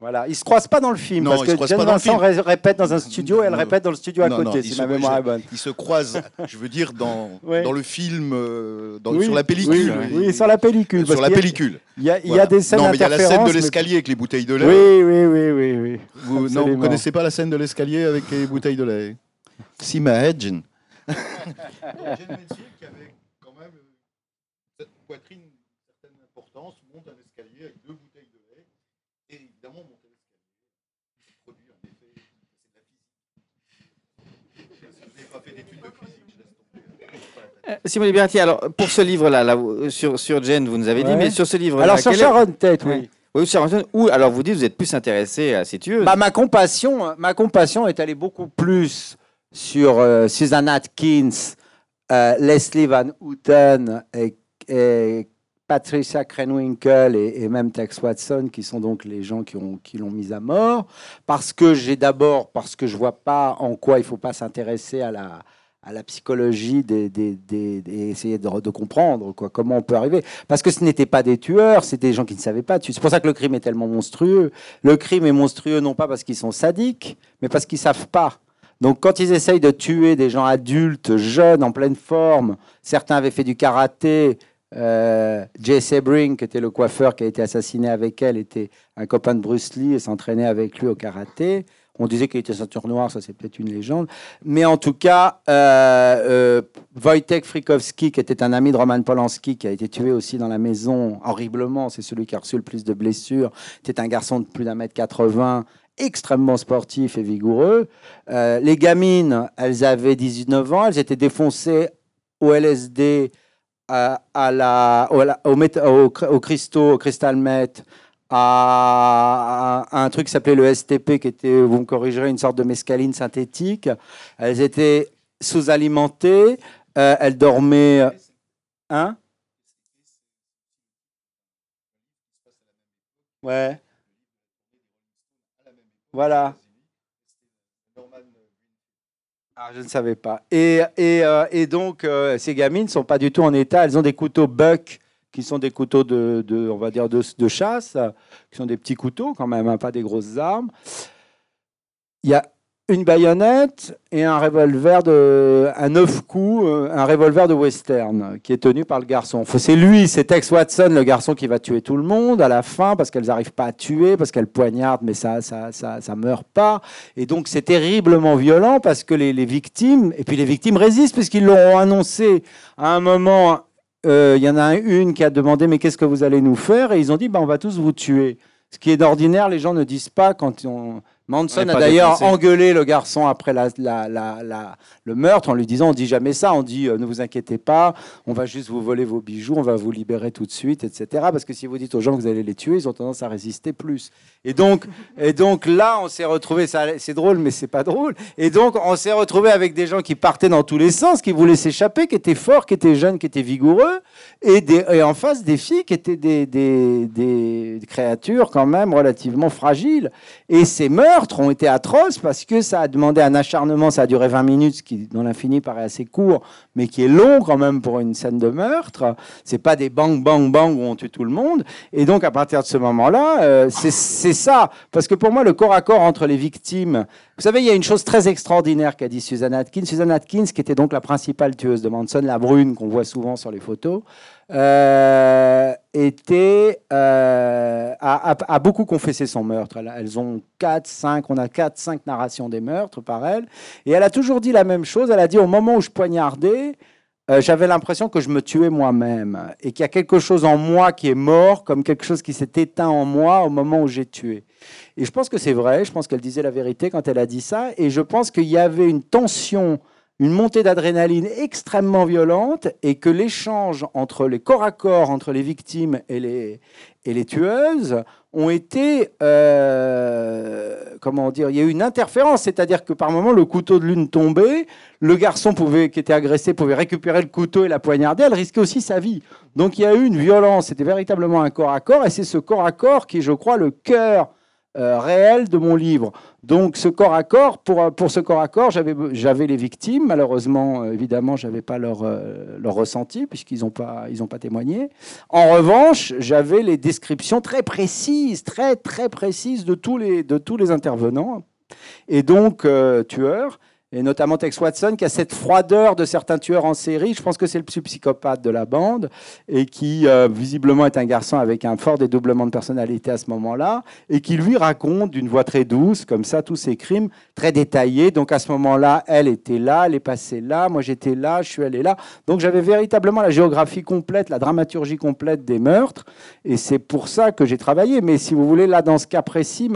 Voilà, ils se croisent pas dans le film Non, parce ils se que croisent Jane pas dans le Vincent film. répète dans un studio et elle Non. répète dans le studio à Non, côté, ils si ma mémoire est bonne. Ils se croisent, je veux dire, dans le film, Oui, sur la pellicule. Oui, sur la pellicule. Sur la pellicule. Il y a des scènes Non, mais il y a la scène de d'interférence, mais- l'escalier avec les bouteilles de lait. Oui. Vous ne Absolument. connaissez pas la scène de l'escalier avec les bouteilles de lait? Si, Mahedjen. Jane Mansfield, qui avait quand même cette poitrine d'une certaine importance, monte un escalier avec 2 bouteilles de lait. Et évidemment, monter l'escalier produit un effet. C'est de la physique. Si vous n'avez pas fait d'études de physique, je laisse tomber. Simon Liberty, alors pour ce livre-là, sur Jane, vous nous avez dit, Ouais. mais sur ce livre-là, Alors sur quel est- Sharon Tate, oui. Ouais. Oui, Sharon Tate, ou alors vous dites vous êtes plus intéressé à ces tueuses. Bah, ma compassion est allée beaucoup plus sur Susan Atkins, Leslie Van Houten et Patricia Krenwinkel et même Tex Watson, qui sont donc les gens qui l'ont mise à mort, parce que je vois pas en quoi il faut pas s'intéresser à la psychologie et essayer de comprendre comment on peut arriver. Parce que ce n'étaient pas des tueurs, c'était des gens qui ne savaient pas tuer. C'est pour ça que le crime est tellement monstrueux. Le crime est monstrueux non pas parce qu'ils sont sadiques, mais parce qu'ils ne savent pas. Donc quand ils essayent de tuer des gens adultes, jeunes, en pleine forme, certains avaient fait du karaté. Jay Sebring, qui était le coiffeur qui a été assassiné avec elle, était un copain de Bruce Lee et s'entraînait avec lui au karaté. On disait qu'il était ceinture noire, ça c'est peut-être une légende. Mais en tout cas, Wojtek Frykowski, qui était un ami de Roman Polanski, qui a été tué aussi dans la maison horriblement, c'est celui qui a reçu le plus de blessures, était un garçon de plus d'1m80, extrêmement sportif et vigoureux. Les gamines, elles avaient 19 ans, elles étaient défoncées au LSD, au crystal meth, à un truc qui s'appelait le STP, qui était, vous me corrigerez, une sorte de mescaline synthétique. Elles étaient sous-alimentées, elles dormaient... Hein? Ouais. Voilà. Ah, je ne savais pas. Et donc, ces gamines ne sont pas du tout en état. Elles ont des couteaux Buck, qui sont des couteaux on va dire de chasse, qui sont des petits couteaux quand même, hein, pas des grosses armes. Il y a une baïonnette et un revolver un 9 coups, un revolver de western qui est tenu par le garçon. C'est lui, c'est Tex Watson, le garçon qui va tuer tout le monde à la fin parce qu'elles n'arrivent pas à tuer, parce qu'elles poignardent, mais ça meurt pas. Et donc c'est terriblement violent parce que les victimes, et puis les victimes résistent puisqu'ils l'auront annoncé à un moment. Il y en a une qui a demandé mais qu'est-ce que vous allez nous faire, et ils ont dit on va tous vous tuer. Ce qui est d'ordinaire, les gens ne disent pas quand on... Manson a d'ailleurs engueulé le garçon après le meurtre en lui disant on dit jamais ça, on dit ne vous inquiétez pas, on va juste vous voler vos bijoux, on va vous libérer tout de suite, etc. Parce que si vous dites aux gens que vous allez les tuer, ils ont tendance à résister plus. Et donc là, on s'est retrouvé, c'est drôle mais c'est pas drôle, et donc on s'est retrouvé avec des gens qui partaient dans tous les sens, qui voulaient s'échapper, qui étaient forts, qui étaient jeunes, qui étaient vigoureux, et en face des filles qui étaient des créatures quand même relativement fragiles. Et ces meurtres ont été atroces parce que ça a demandé un acharnement, ça a duré 20 minutes, ce qui dans l'infini paraît assez court, mais qui est long quand même pour une scène de meurtre. C'est pas des bang, bang, bang où on tue tout le monde. Et donc à partir de ce moment-là, c'est ça. Parce que pour moi, le corps à corps entre les victimes... Vous savez, il y a une chose très extraordinaire qu'a dit Susan Atkins. Susan Atkins, qui était donc la principale tueuse de Manson, la brune qu'on voit souvent sur les photos, a beaucoup confessé son meurtre. Elles ont on a 4-5 narrations des meurtres par elle. Et elle a toujours dit la même chose. Elle a dit, au moment où je poignardais, j'avais l'impression que je me tuais moi-même et qu'il y a quelque chose en moi qui est mort, comme quelque chose qui s'est éteint en moi au moment où j'ai tué. Et je pense que c'est vrai, je pense qu'elle disait la vérité quand elle a dit ça, et je pense qu'il y avait une tension, une montée d'adrénaline extrêmement violente, et que l'échange entre les corps à corps, entre les victimes et les tueuses, ont été, comment dire, il y a eu une interférence, c'est-à-dire que par moment, le couteau de l'une tombait, le garçon qui était agressé pouvait récupérer le couteau et la poignarder, elle risquait aussi sa vie. Donc il y a eu une violence, c'était véritablement un corps à corps, et c'est ce corps à corps qui est, je crois, le cœur réel de mon livre. Donc ce corps à corps, pour ce corps à corps, j'avais les victimes. Malheureusement, évidemment, je n'avais pas leur ressenti puisqu'ils n'ont pas témoigné. En revanche, j'avais les descriptions très précises, très précises de tous les intervenants. Et donc, tueurs, et notamment Tex Watson, qui a cette froideur de certains tueurs en série. Je pense que c'est le psychopathe de la bande, et qui, visiblement, est un garçon avec un fort dédoublement de personnalité à ce moment-là, et qui lui raconte d'une voix très douce, comme ça, tous ses crimes, très détaillés. Donc, à ce moment-là, elle était là, elle est passée là, moi j'étais là, je suis allé là. Donc, j'avais véritablement la géographie complète, la dramaturgie complète des meurtres, et c'est pour ça que j'ai travaillé. Mais si vous voulez, là, dans ce cas précis,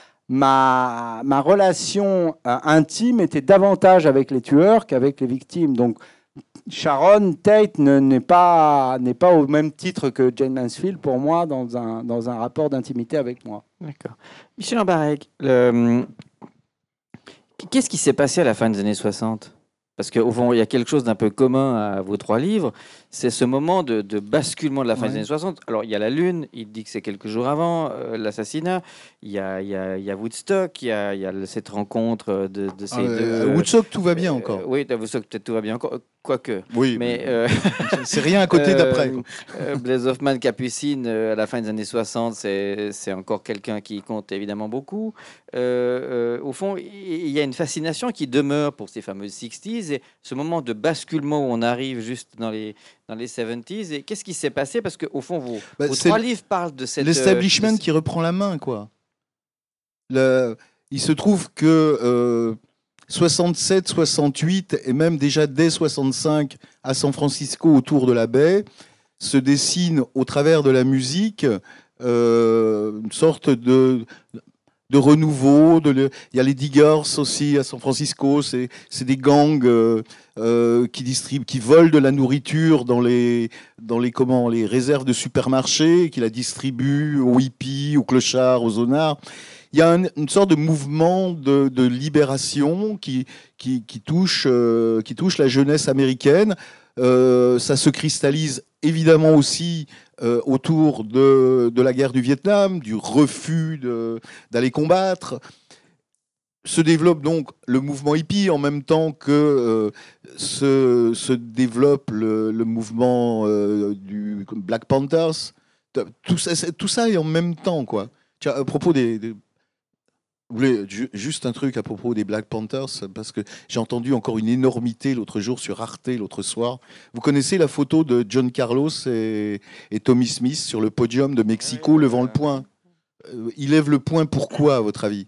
ma relation intime était davantage avec les tueurs qu'avec les victimes. Donc, Sharon Tate n'est pas au même titre que Jane Mansfield pour moi dans un rapport d'intimité avec moi. D'accord. Michel Ambarek, qu'est-ce qui s'est passé à la fin des années 60 ? Parce qu'au fond, il y a quelque chose d'un peu commun à vos trois livres, c'est ce moment de basculement de la fin des années 60. Alors, il y a la Lune, il dit que c'est quelques jours avant l'assassinat. Il y a Woodstock, il y a cette rencontre de ces deux... Woodstock, tout va bien encore. Oui, à Woodstock, peut-être tout va bien encore, quoique. Oui, mais c'est rien à côté d'après. Blaise Hoffman, Capucine, à la fin des années 60, c'est encore quelqu'un qui compte évidemment beaucoup. Au fond, il y a une fascination qui demeure pour ces fameuses 60s et ce moment de basculement où on arrive juste dans les 70s. Et qu'est-ce qui s'est passé ? Parce qu'au fond, vos trois livres parlent de cette... L'establishment qui reprend la main, quoi. Il se trouve que 67, 68 et même déjà dès 65 à San Francisco autour de la baie se dessine au travers de la musique une sorte de renouveau. Il y a les Diggers aussi à San Francisco, c'est des gangs qui volent de la nourriture dans les réserves de supermarchés, qui la distribuent aux hippies, aux clochards, aux zonards. Il y a une sorte de mouvement de libération qui touche la jeunesse américaine. Ça se cristallise évidemment aussi autour de la guerre du Vietnam, du refus d'aller combattre. Se développe donc le mouvement hippie en même temps que se développe le mouvement du Black Panthers. Tout ça est en même temps, quoi. Tiens, à propos vous voulez juste un truc à propos des Black Panthers, parce que j'ai entendu encore une énormité l'autre jour sur Arte, l'autre soir. Vous connaissez la photo de John Carlos et Tommy Smith sur le podium de Mexico, levant le poing. Il lève le poing pourquoi, à votre avis ?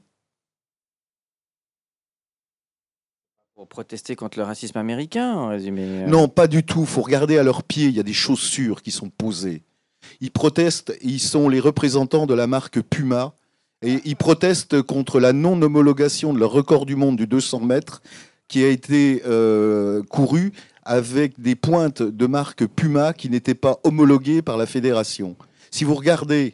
Pour protester contre le racisme américain, en résumé. Non, pas du tout. Il faut regarder à leurs pieds, il y a des chaussures qui sont posées. Ils protestent, ils sont les représentants de la marque Puma. Et ils protestent contre la non-homologation de leur record du monde du 200 mètres qui a été couru avec des pointes de marque Puma qui n'étaient pas homologuées par la fédération. Si vous regardez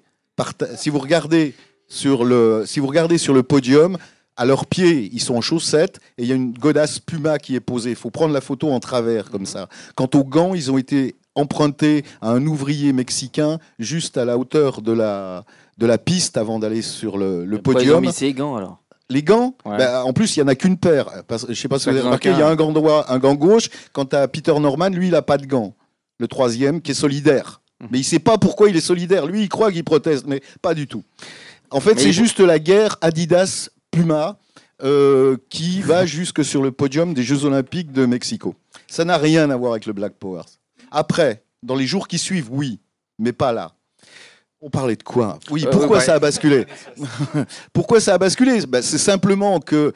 sur le podium, à leurs pieds, ils sont en chaussettes et il y a une godasse Puma qui est posée. Il faut prendre la photo en travers comme ça. Quant aux gants, ils ont été empruntés à un ouvrier mexicain juste à la hauteur de la piste avant d'aller sur le podium. Ils ont mis ces gants alors. Les gants, ouais. En plus, il n'y en a qu'une paire. Je ne sais pas si vous avez remarqué, il y a un gant droit, un gant gauche. Quant à Peter Norman, lui, il n'a pas de gants. Le troisième, qui est solidaire. Mais il ne sait pas pourquoi il est solidaire. Lui, il croit qu'il proteste, mais pas du tout. En fait, c'est juste la guerre Adidas-Puma qui va jusque sur le podium des Jeux Olympiques de Mexico. Ça n'a rien à voir avec le Black Power. Après, dans les jours qui suivent, oui, mais pas là. On parlait de quoi ? Oui, pourquoi ça a basculé ? Pourquoi ça a basculé ? C'est simplement que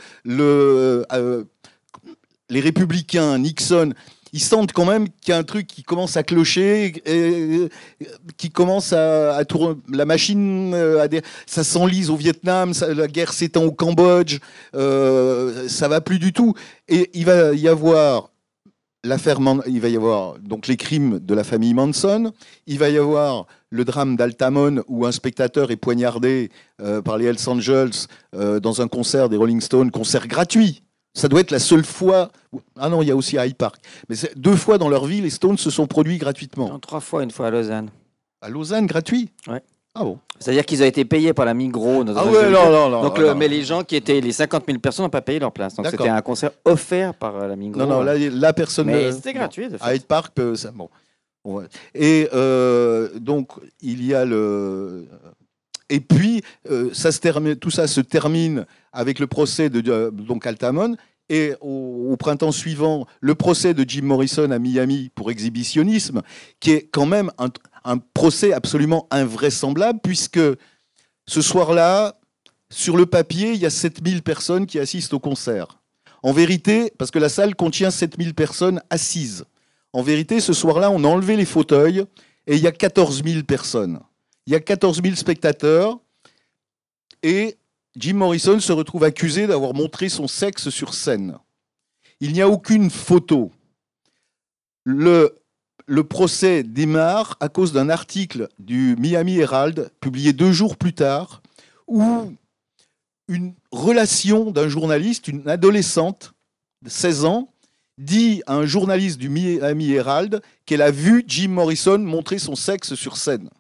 les républicains, Nixon, ils sentent quand même qu'il y a un truc qui commence à clocher, qui commence à tourner. La machine, ça s'enlise au Vietnam, la guerre s'étend au Cambodge, ça va plus du tout. Et il va y avoir il va y avoir donc les crimes de la famille Manson, il va y avoir le drame d'Altamont où un spectateur est poignardé par les Hells Angels dans un concert des Rolling Stones, concert gratuit. Ça doit être la seule fois... Ah non, il y a aussi à Hyde Park. Mais 2 fois dans leur vie, les Stones se sont produits gratuitement. Non, 3 fois, une fois à Lausanne. À Lausanne, gratuit ? Ouais. Ah bon? C'est-à-dire qu'ils ont été payés par la Migros. Ah ouais, non. Donc, non. mais les gens qui étaient, les 50 000 personnes n'ont pas payé leur place. Donc D'accord. c'était un concert offert par la Migros. Non, la personne. Mais c'était gratuit. De fait. À Hyde Park, ça, bon. Ouais. Et donc, il y a le. Et puis, tout ça se termine avec le procès de donc Altamont. Et au printemps suivant, le procès de Jim Morrison à Miami pour exhibitionnisme, qui est quand même un procès absolument invraisemblable, puisque ce soir-là, sur le papier, il y a 7000 personnes qui assistent au concert. En vérité, parce que la salle contient 7000 personnes assises. En vérité, ce soir-là, on a enlevé les fauteuils et il y a 14 000 personnes. Il y a 14 000 spectateurs et Jim Morrison se retrouve accusé d'avoir montré son sexe sur scène. Il n'y a aucune photo. Le procès démarre à cause d'un article du Miami Herald, publié 2 jours plus tard, où une relation d'un journaliste, une adolescente de 16 ans, dit à un journaliste du Miami Herald qu'elle a vu Jim Morrison montrer son sexe sur scène.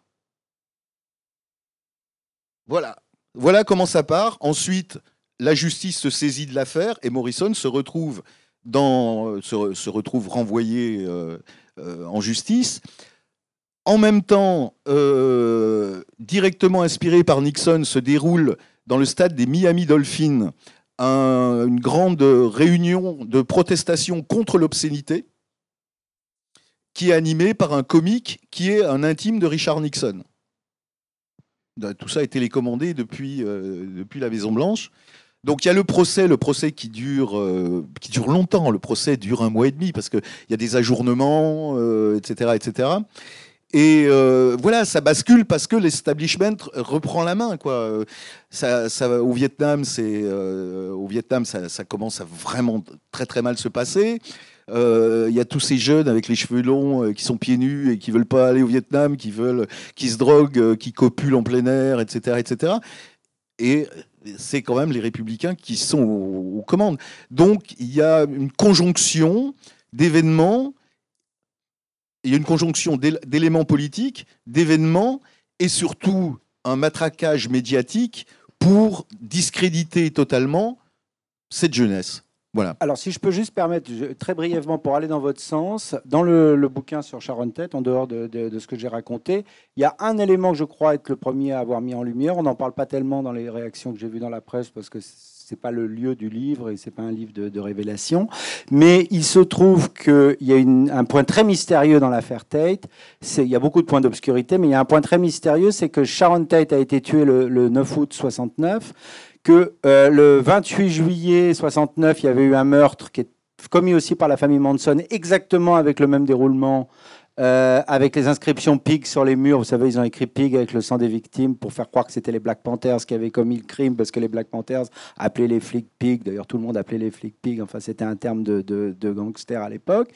Voilà comment ça part. Ensuite, la justice se saisit de l'affaire et Morrison se retrouve renvoyé en justice. En même temps, directement inspiré par Nixon, se déroule dans le stade des Miami Dolphins une grande réunion de protestation contre l'obscénité qui est animée par un comique qui est un intime de Richard Nixon. Tout ça est télécommandé depuis la Maison-Blanche. Donc il y a le procès qui dure longtemps. Le procès dure 1 mois et demi parce qu'il y a des ajournements, etc., etc. Et voilà, ça bascule parce que l'establishment reprend la main, quoi. Au Vietnam, ça commence à vraiment très très mal se passer. Il y a tous ces jeunes avec les cheveux longs qui sont pieds nus et qui veulent pas aller au Vietnam, qui se droguent, qui copulent en plein air, etc., etc. Et c'est quand même les républicains qui sont aux commandes. Donc il y a une conjonction d'événements. Il y a une conjonction d'éléments politiques, d'événements et surtout un matraquage médiatique pour discréditer totalement cette jeunesse. Voilà. Alors, si je peux juste permettre, très brièvement, pour aller dans votre sens, dans le bouquin sur Sharon Tate, en dehors de ce que j'ai raconté, il y a un élément que je crois être le premier à avoir mis en lumière. On n'en parle pas tellement dans les réactions que j'ai vues dans la presse parce que c'est pas le lieu du livre et c'est pas un livre de révélation. Mais il se trouve qu'il y a un point très mystérieux dans l'affaire Tate. Il y a beaucoup de points d'obscurité, mais il y a un point très mystérieux, c'est que Sharon Tate a été tuée le 9 août 69. Que le 28 juillet 69, il y avait eu un meurtre qui est commis aussi par la famille Manson, exactement avec le même déroulement, avec les inscriptions Pig sur les murs. Vous savez, ils ont écrit Pig avec le sang des victimes pour faire croire que c'était les Black Panthers qui avaient commis le crime, parce que les Black Panthers appelaient les flics Pig. D'ailleurs, tout le monde appelait les flics Pig. Enfin, c'était un terme de gangster à l'époque.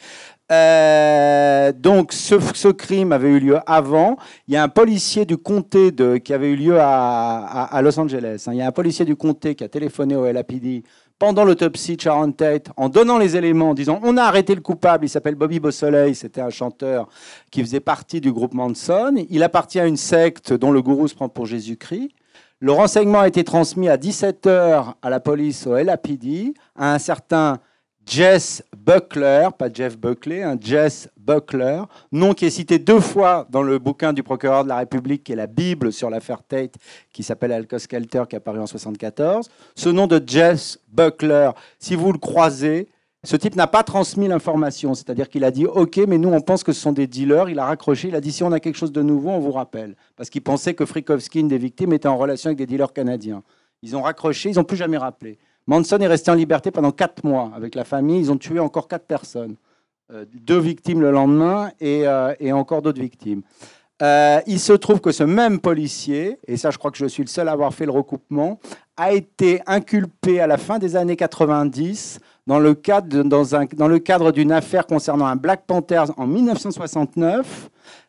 Donc, ce crime avait eu lieu avant. Il y a un policier du comté qui avait eu lieu à Los Angeles. Il y a un policier du comté qui a téléphoné au LAPD pendant l'autopsie de Sharon Tate, en donnant les éléments, en disant on a arrêté le coupable, il s'appelle Bobby Beausoleil, c'était un chanteur qui faisait partie du groupe Manson. Il appartient à une secte dont le gourou se prend pour Jésus-Christ. Le renseignement a été transmis à 17h à la police au LAPD, à un certain Jess Buckler, pas Jeff Buckley, Jess Buckler, nom qui est cité 2 fois dans le bouquin du procureur de la République, qui est la Bible sur l'affaire Tate, qui s'appelle Alka-Skelter, qui est apparu en 1974. Ce nom de Jess Buckler, si vous le croisez, ce type n'a pas transmis l'information, c'est-à-dire qu'il a dit « Ok, mais nous, on pense que ce sont des dealers ». Il a raccroché, il a dit « Si on a quelque chose de nouveau, on vous rappelle ». Parce qu'il pensait que Frykowski, une des victimes, était en relation avec des dealers canadiens. Ils ont raccroché, ils n'ont plus jamais rappelé. Manson est resté en liberté pendant 4 mois avec la famille. Ils ont tué encore 4 personnes. 2 victimes le lendemain et encore d'autres victimes. Il se trouve que ce même policier, et ça je crois que je suis le seul à avoir fait le recoupement, a été inculpé à la fin des années 90 dans le cadre d'une affaire concernant un Black Panthers en 1969,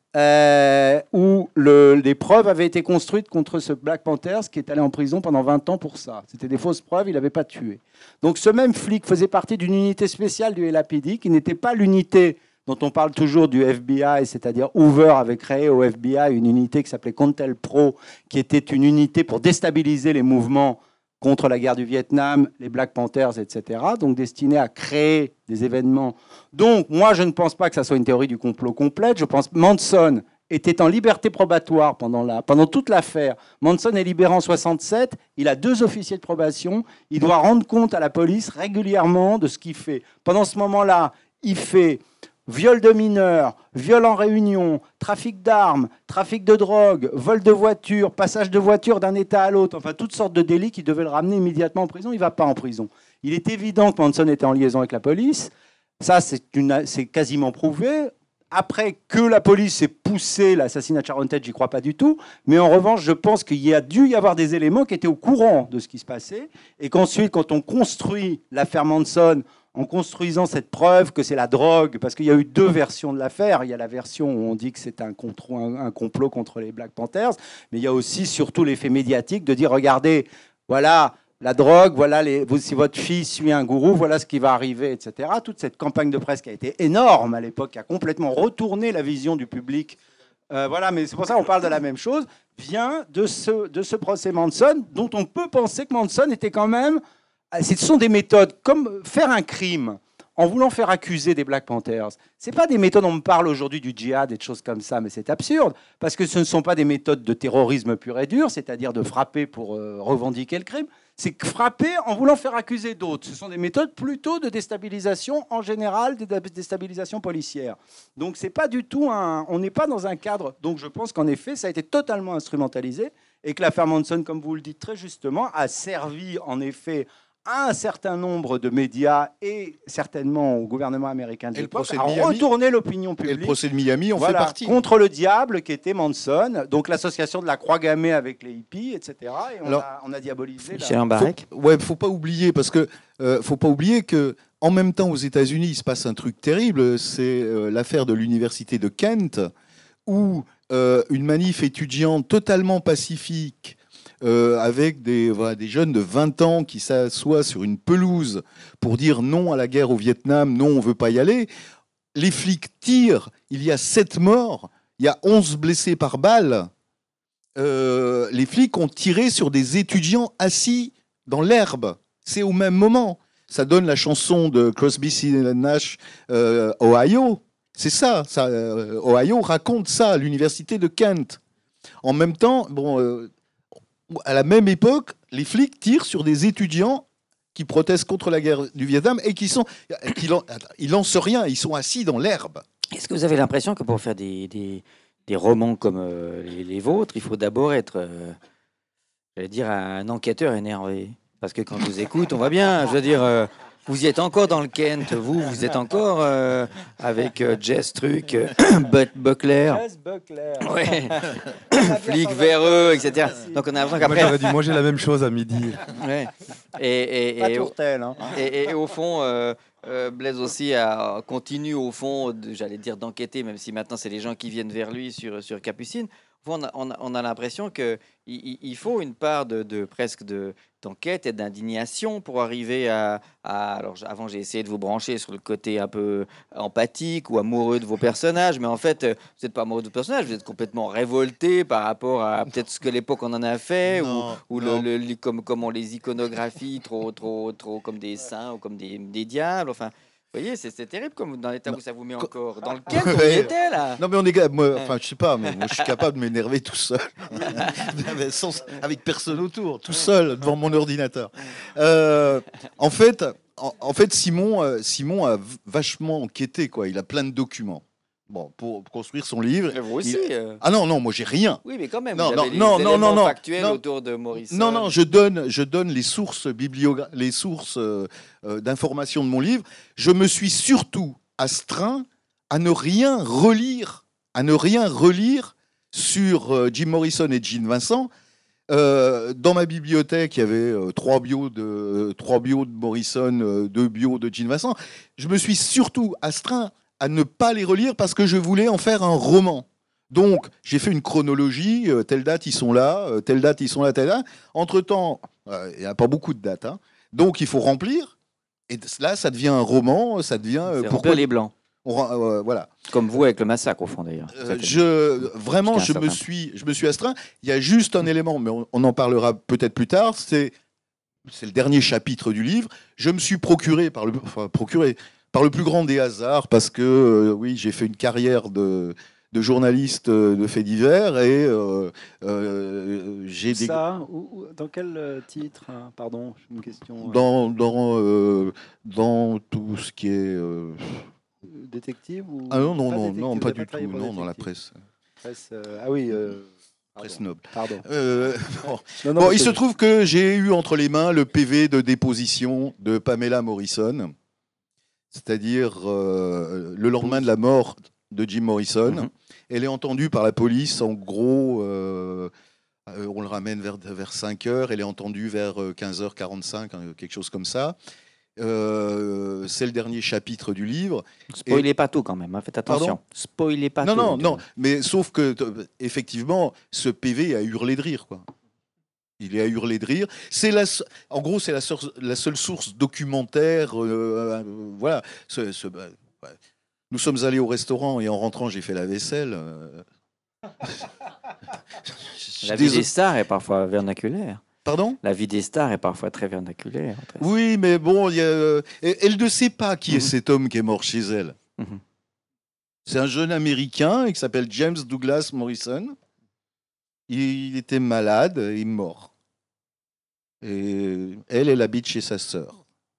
où des preuves avaient été construites contre ce Black Panthers qui est allé en prison pendant 20 ans pour ça. C'était des fausses preuves, il n'avait pas tué. Donc ce même flic faisait partie d'une unité spéciale du LAPD qui n'était pas l'unité dont on parle toujours du FBI, c'est-à-dire Hoover avait créé au FBI une unité qui s'appelait CONTELPRO, qui était une unité pour déstabiliser les mouvements contre la guerre du Vietnam, les Black Panthers, etc., donc destinée à créer des événements. Donc, moi, je ne pense pas que ça soit une théorie du complot complète. Je pense que Manson était en liberté probatoire pendant toute l'affaire. Manson est libéré en 67, il a 2 officiers de probation, il doit rendre compte à la police régulièrement de ce qu'il fait. Pendant ce moment-là, il fait viol de mineurs, viol en réunion, trafic d'armes, trafic de drogue, vol de voiture, passage de voiture d'un État à l'autre, enfin toutes sortes de délits qui devaient le ramener immédiatement en prison. Il ne va pas en prison. Il est évident que Manson était en liaison avec la police. Ça, c'est quasiment prouvé. Après que la police ait poussé l'assassinat de Sharon Tate, j'y crois pas du tout. Mais en revanche, je pense qu'il y a dû y avoir des éléments qui étaient au courant de ce qui se passait. Et qu'ensuite, quand on construit l'affaire Manson, en construisant cette preuve que c'est la drogue, parce qu'il y a eu 2 versions de l'affaire. Il y a la version où on dit que c'est un complot contre les Black Panthers, mais il y a aussi surtout l'effet médiatique de dire, regardez, voilà la drogue, voilà si votre fille suit un gourou, voilà ce qui va arriver, etc. Toute cette campagne de presse qui a été énorme à l'époque, qui a complètement retourné la vision du public. Voilà, mais c'est pour ça qu'on parle de la même chose, vient de ce procès Manson, dont on peut penser que Manson était quand même... Ce sont des méthodes, comme faire un crime en voulant faire accuser des Black Panthers. Ce n'est pas des méthodes, on me parle aujourd'hui du djihad et de choses comme ça, mais c'est absurde, parce que ce ne sont pas des méthodes de terrorisme pur et dur, c'est-à-dire de frapper pour revendiquer le crime, c'est frapper en voulant faire accuser d'autres. Ce sont des méthodes plutôt de déstabilisation, en général, de déstabilisation policière. Donc c'est pas du tout on n'est pas dans un cadre... Donc je pense qu'en effet, ça a été totalement instrumentalisé, et que l'affaire Manson, comme vous le dites très justement, a servi en effet à un certain nombre de médias et certainement au gouvernement américain de l'époque à retourner l'opinion publique. Et le procès de Miami en fait partie. Contre le diable qui était Manson, donc l'association de la croix gammée avec les hippies, etc. Et on a diabolisé. Michel Ambarek. Faut pas oublier, parce que faut pas oublier que en même temps aux États-Unis il se passe un truc terrible, c'est l'affaire de l'université de Kent où une manif étudiante totalement pacifique. Avec des jeunes de 20 ans qui s'assoient sur une pelouse pour dire non à la guerre au Vietnam, non, on ne veut pas y aller. Les flics tirent, il y a 7 morts, il y a 11 blessés par balle. Les flics ont tiré sur des étudiants assis dans l'herbe. C'est au même moment. Ça donne la chanson de Crosby, Stills Nash, Ohio. C'est ça, Ohio raconte ça à l'université de Kent. En même temps, à la même époque, les flics tirent sur des étudiants qui protestent contre la guerre du Vietnam et ils lancent rien, ils sont assis dans l'herbe. Est-ce que vous avez l'impression que pour faire des romans comme les vôtres, il faut d'abord être, j'allais dire, un enquêteur énervé? Parce que quand je vous écoute, on voit bien, je veux dire... Vous y êtes encore dans le Kent, vous êtes encore avec Jess Truc, Buckler. Jess Buckler. Ouais. Flic véreux, etc. Donc on a l'impression qu'après... Moi, j'aurais dû manger la même chose à midi. Ouais. Pas tourtel, hein. Et au fond, Blaise aussi continue au fond, j'allais dire d'enquêter, même si maintenant c'est les gens qui viennent vers lui sur Capucine. On a l'impression qu'il faut une part presque d'enquête et d'indignation pour arriver à... Alors, avant, j'ai essayé de vous brancher sur le côté un peu empathique ou amoureux de vos personnages, mais en fait, vous n'êtes pas amoureux de vos personnages, vous êtes complètement révolté par rapport à peut-être ce que l'époque en a fait, ou comme on les iconographie trop comme des saints ou comme des diables, enfin... Vous voyez, c'est terrible comme dans l'état où ça vous met encore. Dans lequel on y était là. Non mais on est, moi, enfin je sais pas, mais moi je suis capable de m'énerver tout seul, avec personne autour, tout seul devant mon ordinateur. En fait, Simon a vachement enquêté quoi. Il a plein de documents. Bon, pour construire son livre. Mais vous aussi. Ah non, moi j'ai rien. Oui, mais quand même. Non, vous avez les éléments factuels autour de Morrison. Non, je donne les sources d'information de mon livre. Je me suis surtout astreint à ne rien relire sur Jim Morrison et Gene Vincent. Dans ma bibliothèque, il y avait 3 bios de Morrison, 2 bios de Gene Vincent. Je me suis surtout astreint à ne pas les relire parce que je voulais en faire un roman. Donc, j'ai fait une chronologie, telle date, ils sont là, telle date, ils sont là, telle date. Entre-temps, il n'y a pas beaucoup de dates, hein. Donc il faut remplir. Et là, ça devient un roman, ça devient... pourquoi les blancs? Voilà. Comme vous avec le massacre, au fond, d'ailleurs. Vraiment, je me suis astreint. Il y a juste un élément, mais on en parlera peut-être plus tard. C'est le dernier chapitre du livre. Je me suis procuré par le plus grand des hasards, parce que oui, j'ai fait une carrière de journaliste de faits divers et j'ai des... Dans quel titre, hein? Pardon, une question. Dans tout ce qui est détective ou... Ah non, pas du tout. Non, dans la presse. Ah oui. Presse noble. Pardon. Bon, il se trouve que j'ai eu entre les mains le PV de déposition de Pamela Morrison, c'est-à-dire le lendemain de la mort de Jim Morrison. Mm-hmm. Elle est entendue par la police, en gros, on le ramène vers 5 heures, elle est entendue vers 15h45, quelque chose comme ça. C'est le dernier chapitre du livre. Spoilez pas tout quand même, hein, faites attention. Pardon ? Spoilez pas tout. Non, mais sauf que, effectivement, ce PV a hurlé de rire, quoi. Il est à hurler de rire. En gros, c'est la seule source documentaire. Voilà. Nous sommes allés au restaurant et en rentrant, j'ai fait la vaisselle. La vie des stars est parfois vernaculaire. Pardon ? La vie des stars est parfois très vernaculaire. Oui, mais bon, elle ne sait pas qui est cet homme qui est mort chez elle. C'est un jeune Américain qui s'appelle James Douglas Morrison. Il était malade, il est mort. Et elle habite chez sa sœur.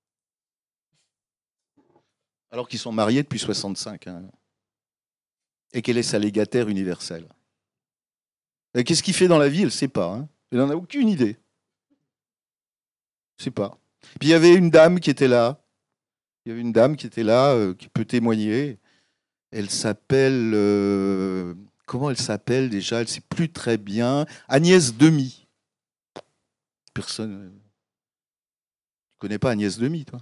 Alors qu'ils sont mariés depuis 65. Hein. Et qu'elle est sa légataire universelle. Et qu'est-ce qu'il fait dans la vie ? Elle ne sait pas. Hein. Elle n'en a aucune idée. Je ne sais pas. Puis il y avait une dame qui était là. Qui peut témoigner. Elle s'appelle... comment elle s'appelle déjà ? Elle ne sait plus très bien. Agnès Demy. Personne... Tu ne connais pas Agnès Demy, toi ?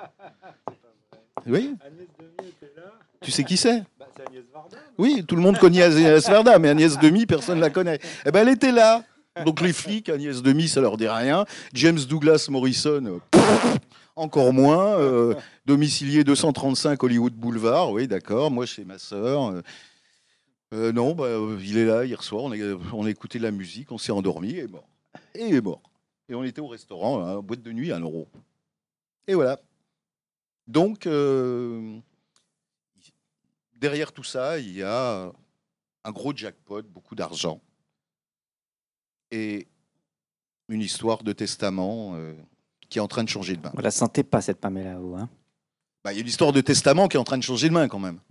Oui. Agnès Demy était là. Tu sais qui c'est ? C'est Agnès Varda. Oui, tout le monde connaît Agnès Varda, mais Agnès Demy, personne ne la connaît. Eh ben, elle était là. Donc les flics, Agnès Demy, ça leur dit rien. James Douglas Morrison, encore moins. Domicilié 235 Hollywood Boulevard, oui, d'accord. Moi, chez ma sœur. Non, il est là hier soir. On a écouté de la musique, on s'est endormi et mort. Et il est mort. Et on était au restaurant, hein, boîte de nuit, 1 €. Et voilà. Donc, derrière tout ça, il y a un gros jackpot, beaucoup d'argent. Et une histoire de testament qui est en train de changer de main. Vous la sentez pas, cette Pamela, vous, hein ? Il y a une histoire de testament qui est en train de changer de main, quand même.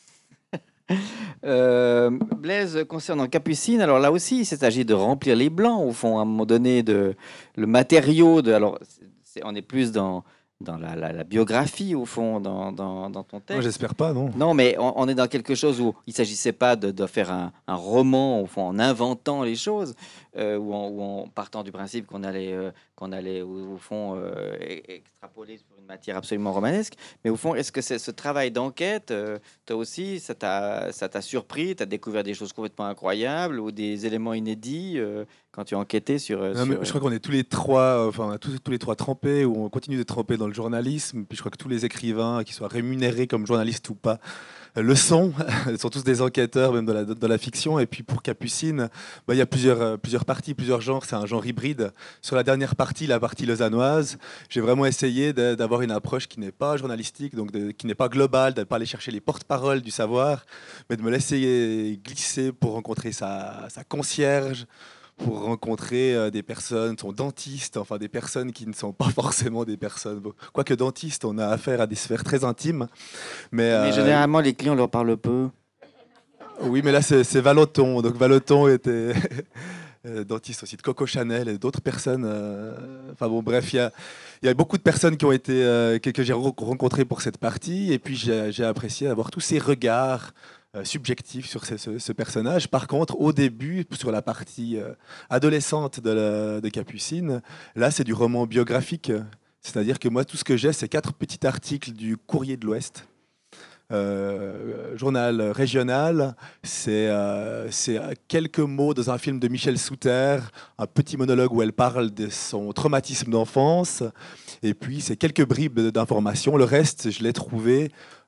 Blaise, concernant Capucine, alors là aussi, il s'agit de remplir les blancs, au fond, à un moment donné, le matériau. Alors, on est plus dans la biographie, au fond, dans ton texte. Moi, j'espère pas, non. Non, mais on est dans quelque chose où il ne s'agissait pas de faire un roman, au fond, en inventant les choses, ou en partant du principe qu'on allait au fond, extrapoler sur une matière absolument romanesque. Mais au fond, est-ce que ce travail d'enquête, toi aussi, ça t'a surpris ? Tu as découvert des choses complètement incroyables ou des éléments inédits quand tu as enquêté sur... Je crois qu'on est tous les trois trempés, ou on continue de tremper dans le journalisme. Puis je crois que tous les écrivains, qu'ils soient rémunérés comme journalistes ou pas, le sont. Ils sont tous des enquêteurs, même dans la fiction. Et puis pour Capucine, il y a plusieurs parties, plusieurs genres. C'est un genre hybride. Sur la dernière partie, la partie lausannoise, j'ai vraiment essayé d'avoir une approche qui n'est pas journalistique, donc qui n'est pas globale, de ne pas aller chercher les porte-paroles du savoir, mais de me laisser glisser pour rencontrer sa concierge, pour rencontrer des personnes, son dentiste, enfin des personnes qui ne sont pas forcément des personnes. Quoique dentiste, on a affaire à des sphères très intimes. Mais généralement, les clients leur parlent peu. Oui, mais là, c'est Vallotton. Donc Vallotton était dentiste aussi de Coco Chanel et d'autres personnes. Enfin bon, bref, il y a beaucoup de personnes qui ont été que j'ai rencontrées pour cette partie. Et puis j'ai apprécié avoir tous ces regards subjectif sur ce personnage. Par contre, au début, sur la partie adolescente de Capucine, là, c'est du roman biographique. C'est-à-dire que moi, tout ce que j'ai, c'est 4 petits articles du Courrier de l'Ouest. Journal régional, c'est quelques mots dans un film de Michel Souter, un petit monologue où elle parle de son traumatisme d'enfance, et puis c'est quelques bribes d'informations. Le reste, je l'ai trouvé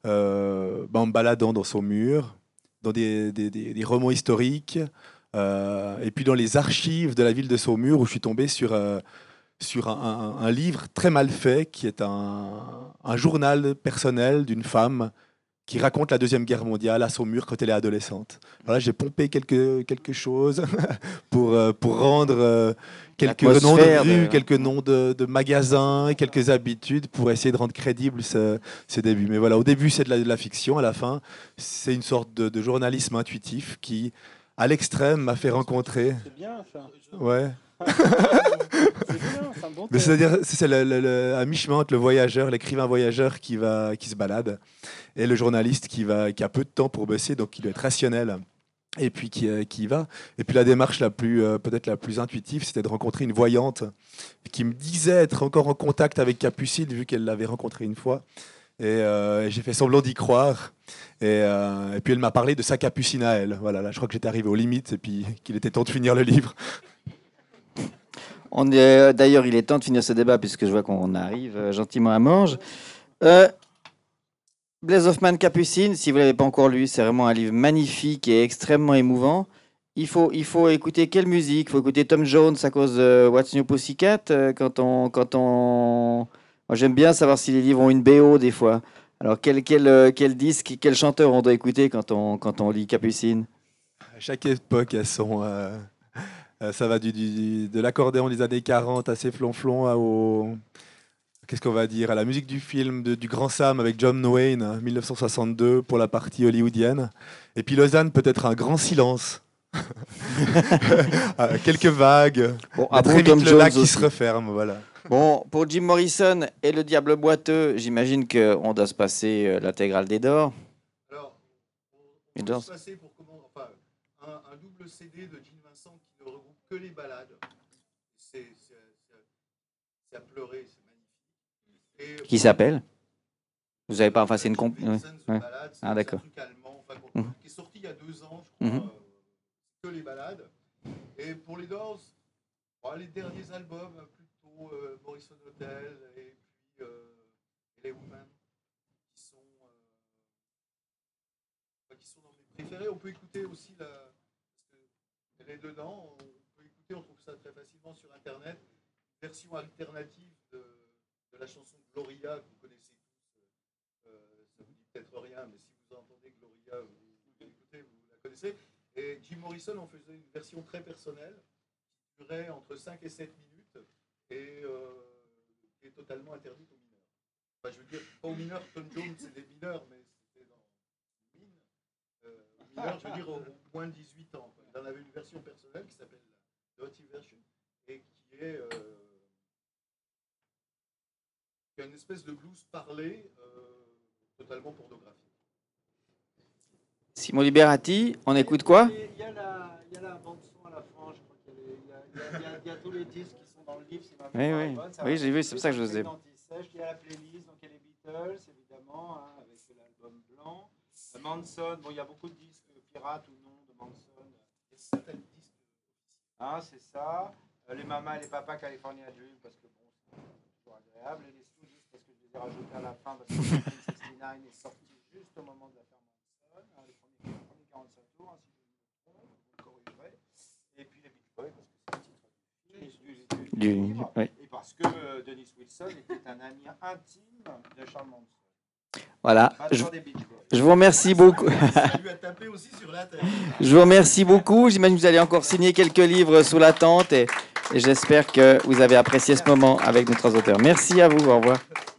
en me baladant dans Saumur, dans des romans historiques, et puis dans les archives de la ville de Saumur, où je suis tombé sur un livre très mal fait, qui est un journal personnel d'une femme qui raconte la Deuxième Guerre mondiale à Saumur quand elle est adolescente. Voilà, j'ai pompé quelque chose pour rendre quelques noms de rues, quelques noms de magasins, quelques habitudes pour essayer de rendre crédible ces débuts. Mais voilà, au début, c'est de la fiction. À la fin, c'est une sorte de journalisme intuitif qui, à l'extrême, m'a fait rencontrer... C'est bien, ça. Ouais. C'est bien, c'est un bon Mais thème. c'est-à-dire, c'est à mi-chemin entre le voyageur, l'écrivain voyageur qui se balade, et le journaliste qui a peu de temps pour bosser, donc qui doit être rationnel, et puis qui y va. Et puis la démarche peut-être la plus intuitive, c'était de rencontrer une voyante qui me disait être encore en contact avec Capucine, vu qu'elle l'avait rencontré une fois. Et j'ai fait semblant d'y croire. Et puis elle m'a parlé de sa Capucine à elle. Voilà, là, je crois que j'étais arrivé aux limites, et puis qu'il était temps de finir le livre. D'ailleurs, il est temps de finir ce débat puisque je vois qu'on arrive gentiment à Morges. Blaise Hoffmann, Capucine, si vous ne l'avez pas encore lu, c'est vraiment un livre magnifique et extrêmement émouvant. Il faut écouter quelle musique? Il faut écouter Tom Jones à cause de What's New Pussycat. Moi, j'aime bien savoir si les livres ont une BO des fois. Alors, quel disque, quel chanteur on doit écouter quand on lit Capucine? À chaque époque, elles sont... ça va de l'accordéon des années 40 assez flonflon qu'est-ce qu'on va dire, à la musique du film du Grand Sam avec John Wayne, 1962 pour la partie hollywoodienne. Et puis Lausanne, peut-être un grand silence. Quelques vagues. Bon, très vite le lac qui se referme, voilà. Bon, pour Jim Morrison et le Diable boiteux, j'imagine qu'on doit se passer l'intégrale des Doors. Alors, on doit se passer pour un double CD de Gene Vincent qui ne regroupe que les ballades. C'est à pleurer, c'est magnifique. Qui s'appelle? Vous n'avez pas... Enfin, c'est une comp... Ouais. Ah, d'accord. C'est un truc allemand, qui est sorti il y a 2 ans, je crois, que les ballades. Et pour les Doors, les derniers albums, plutôt Morrison Hotel et puis les Women, qui sont dans mes préférés. On peut écouter aussi elle est dedans, on peut écouter, on trouve ça très facilement sur Internet, une version alternative de la chanson Gloria, que vous connaissez tous. Ça vous dit peut-être rien, mais si vous entendez Gloria, vous l'écoutez, vous la connaissez. Et Jim Morrison en faisait une version très personnelle, qui durait entre 5 et 7 minutes, et qui est totalement interdite aux mineurs. Enfin, je veux dire, pas aux mineurs, Tom Jones, c'est des mineurs, mais c'était dans les mines. Aux mineurs, je veux dire, au moins de 18 ans. Il en avait une version personnelle qui s'appelle la Dirty Version, et qui est une espèce de blues parlé totalement pornographique. Simon Liberati, on écoute quoi? Il y a la bande-son à la fin, je crois qu'il y a tous les disques qui sont dans le livre. Si ma mémoire est bonne. Oui, j'ai vu, c'est pour ça que je vous ai... Il y a la playlist, donc il y a les Beatles, évidemment, avec l'album blanc. Manson, bon, il y a beaucoup de disques pirates ou non de Manson. Et certains disques. C'est ça. Les Mamas et les Papas California Dream, parce que bon, c'est toujours agréable. Et les Stooges, parce que je les ai rajoutés à la fin, parce que 1969 est sorti juste au moment de l'affaire Manson. Les premiers 45 tours, si je me trompe, vous me corrigerez. Et puis les Beach Boys, parce que c'est le titre du livre. Oui. Et parce que Dennis Wilson était un ami intime de Charles Manson. Voilà. Je vous remercie beaucoup. Je vous remercie beaucoup. J'imagine que vous allez encore signer quelques livres sous la tente et j'espère que vous avez apprécié ce moment avec nos 3 auteurs. Merci à vous. Au revoir.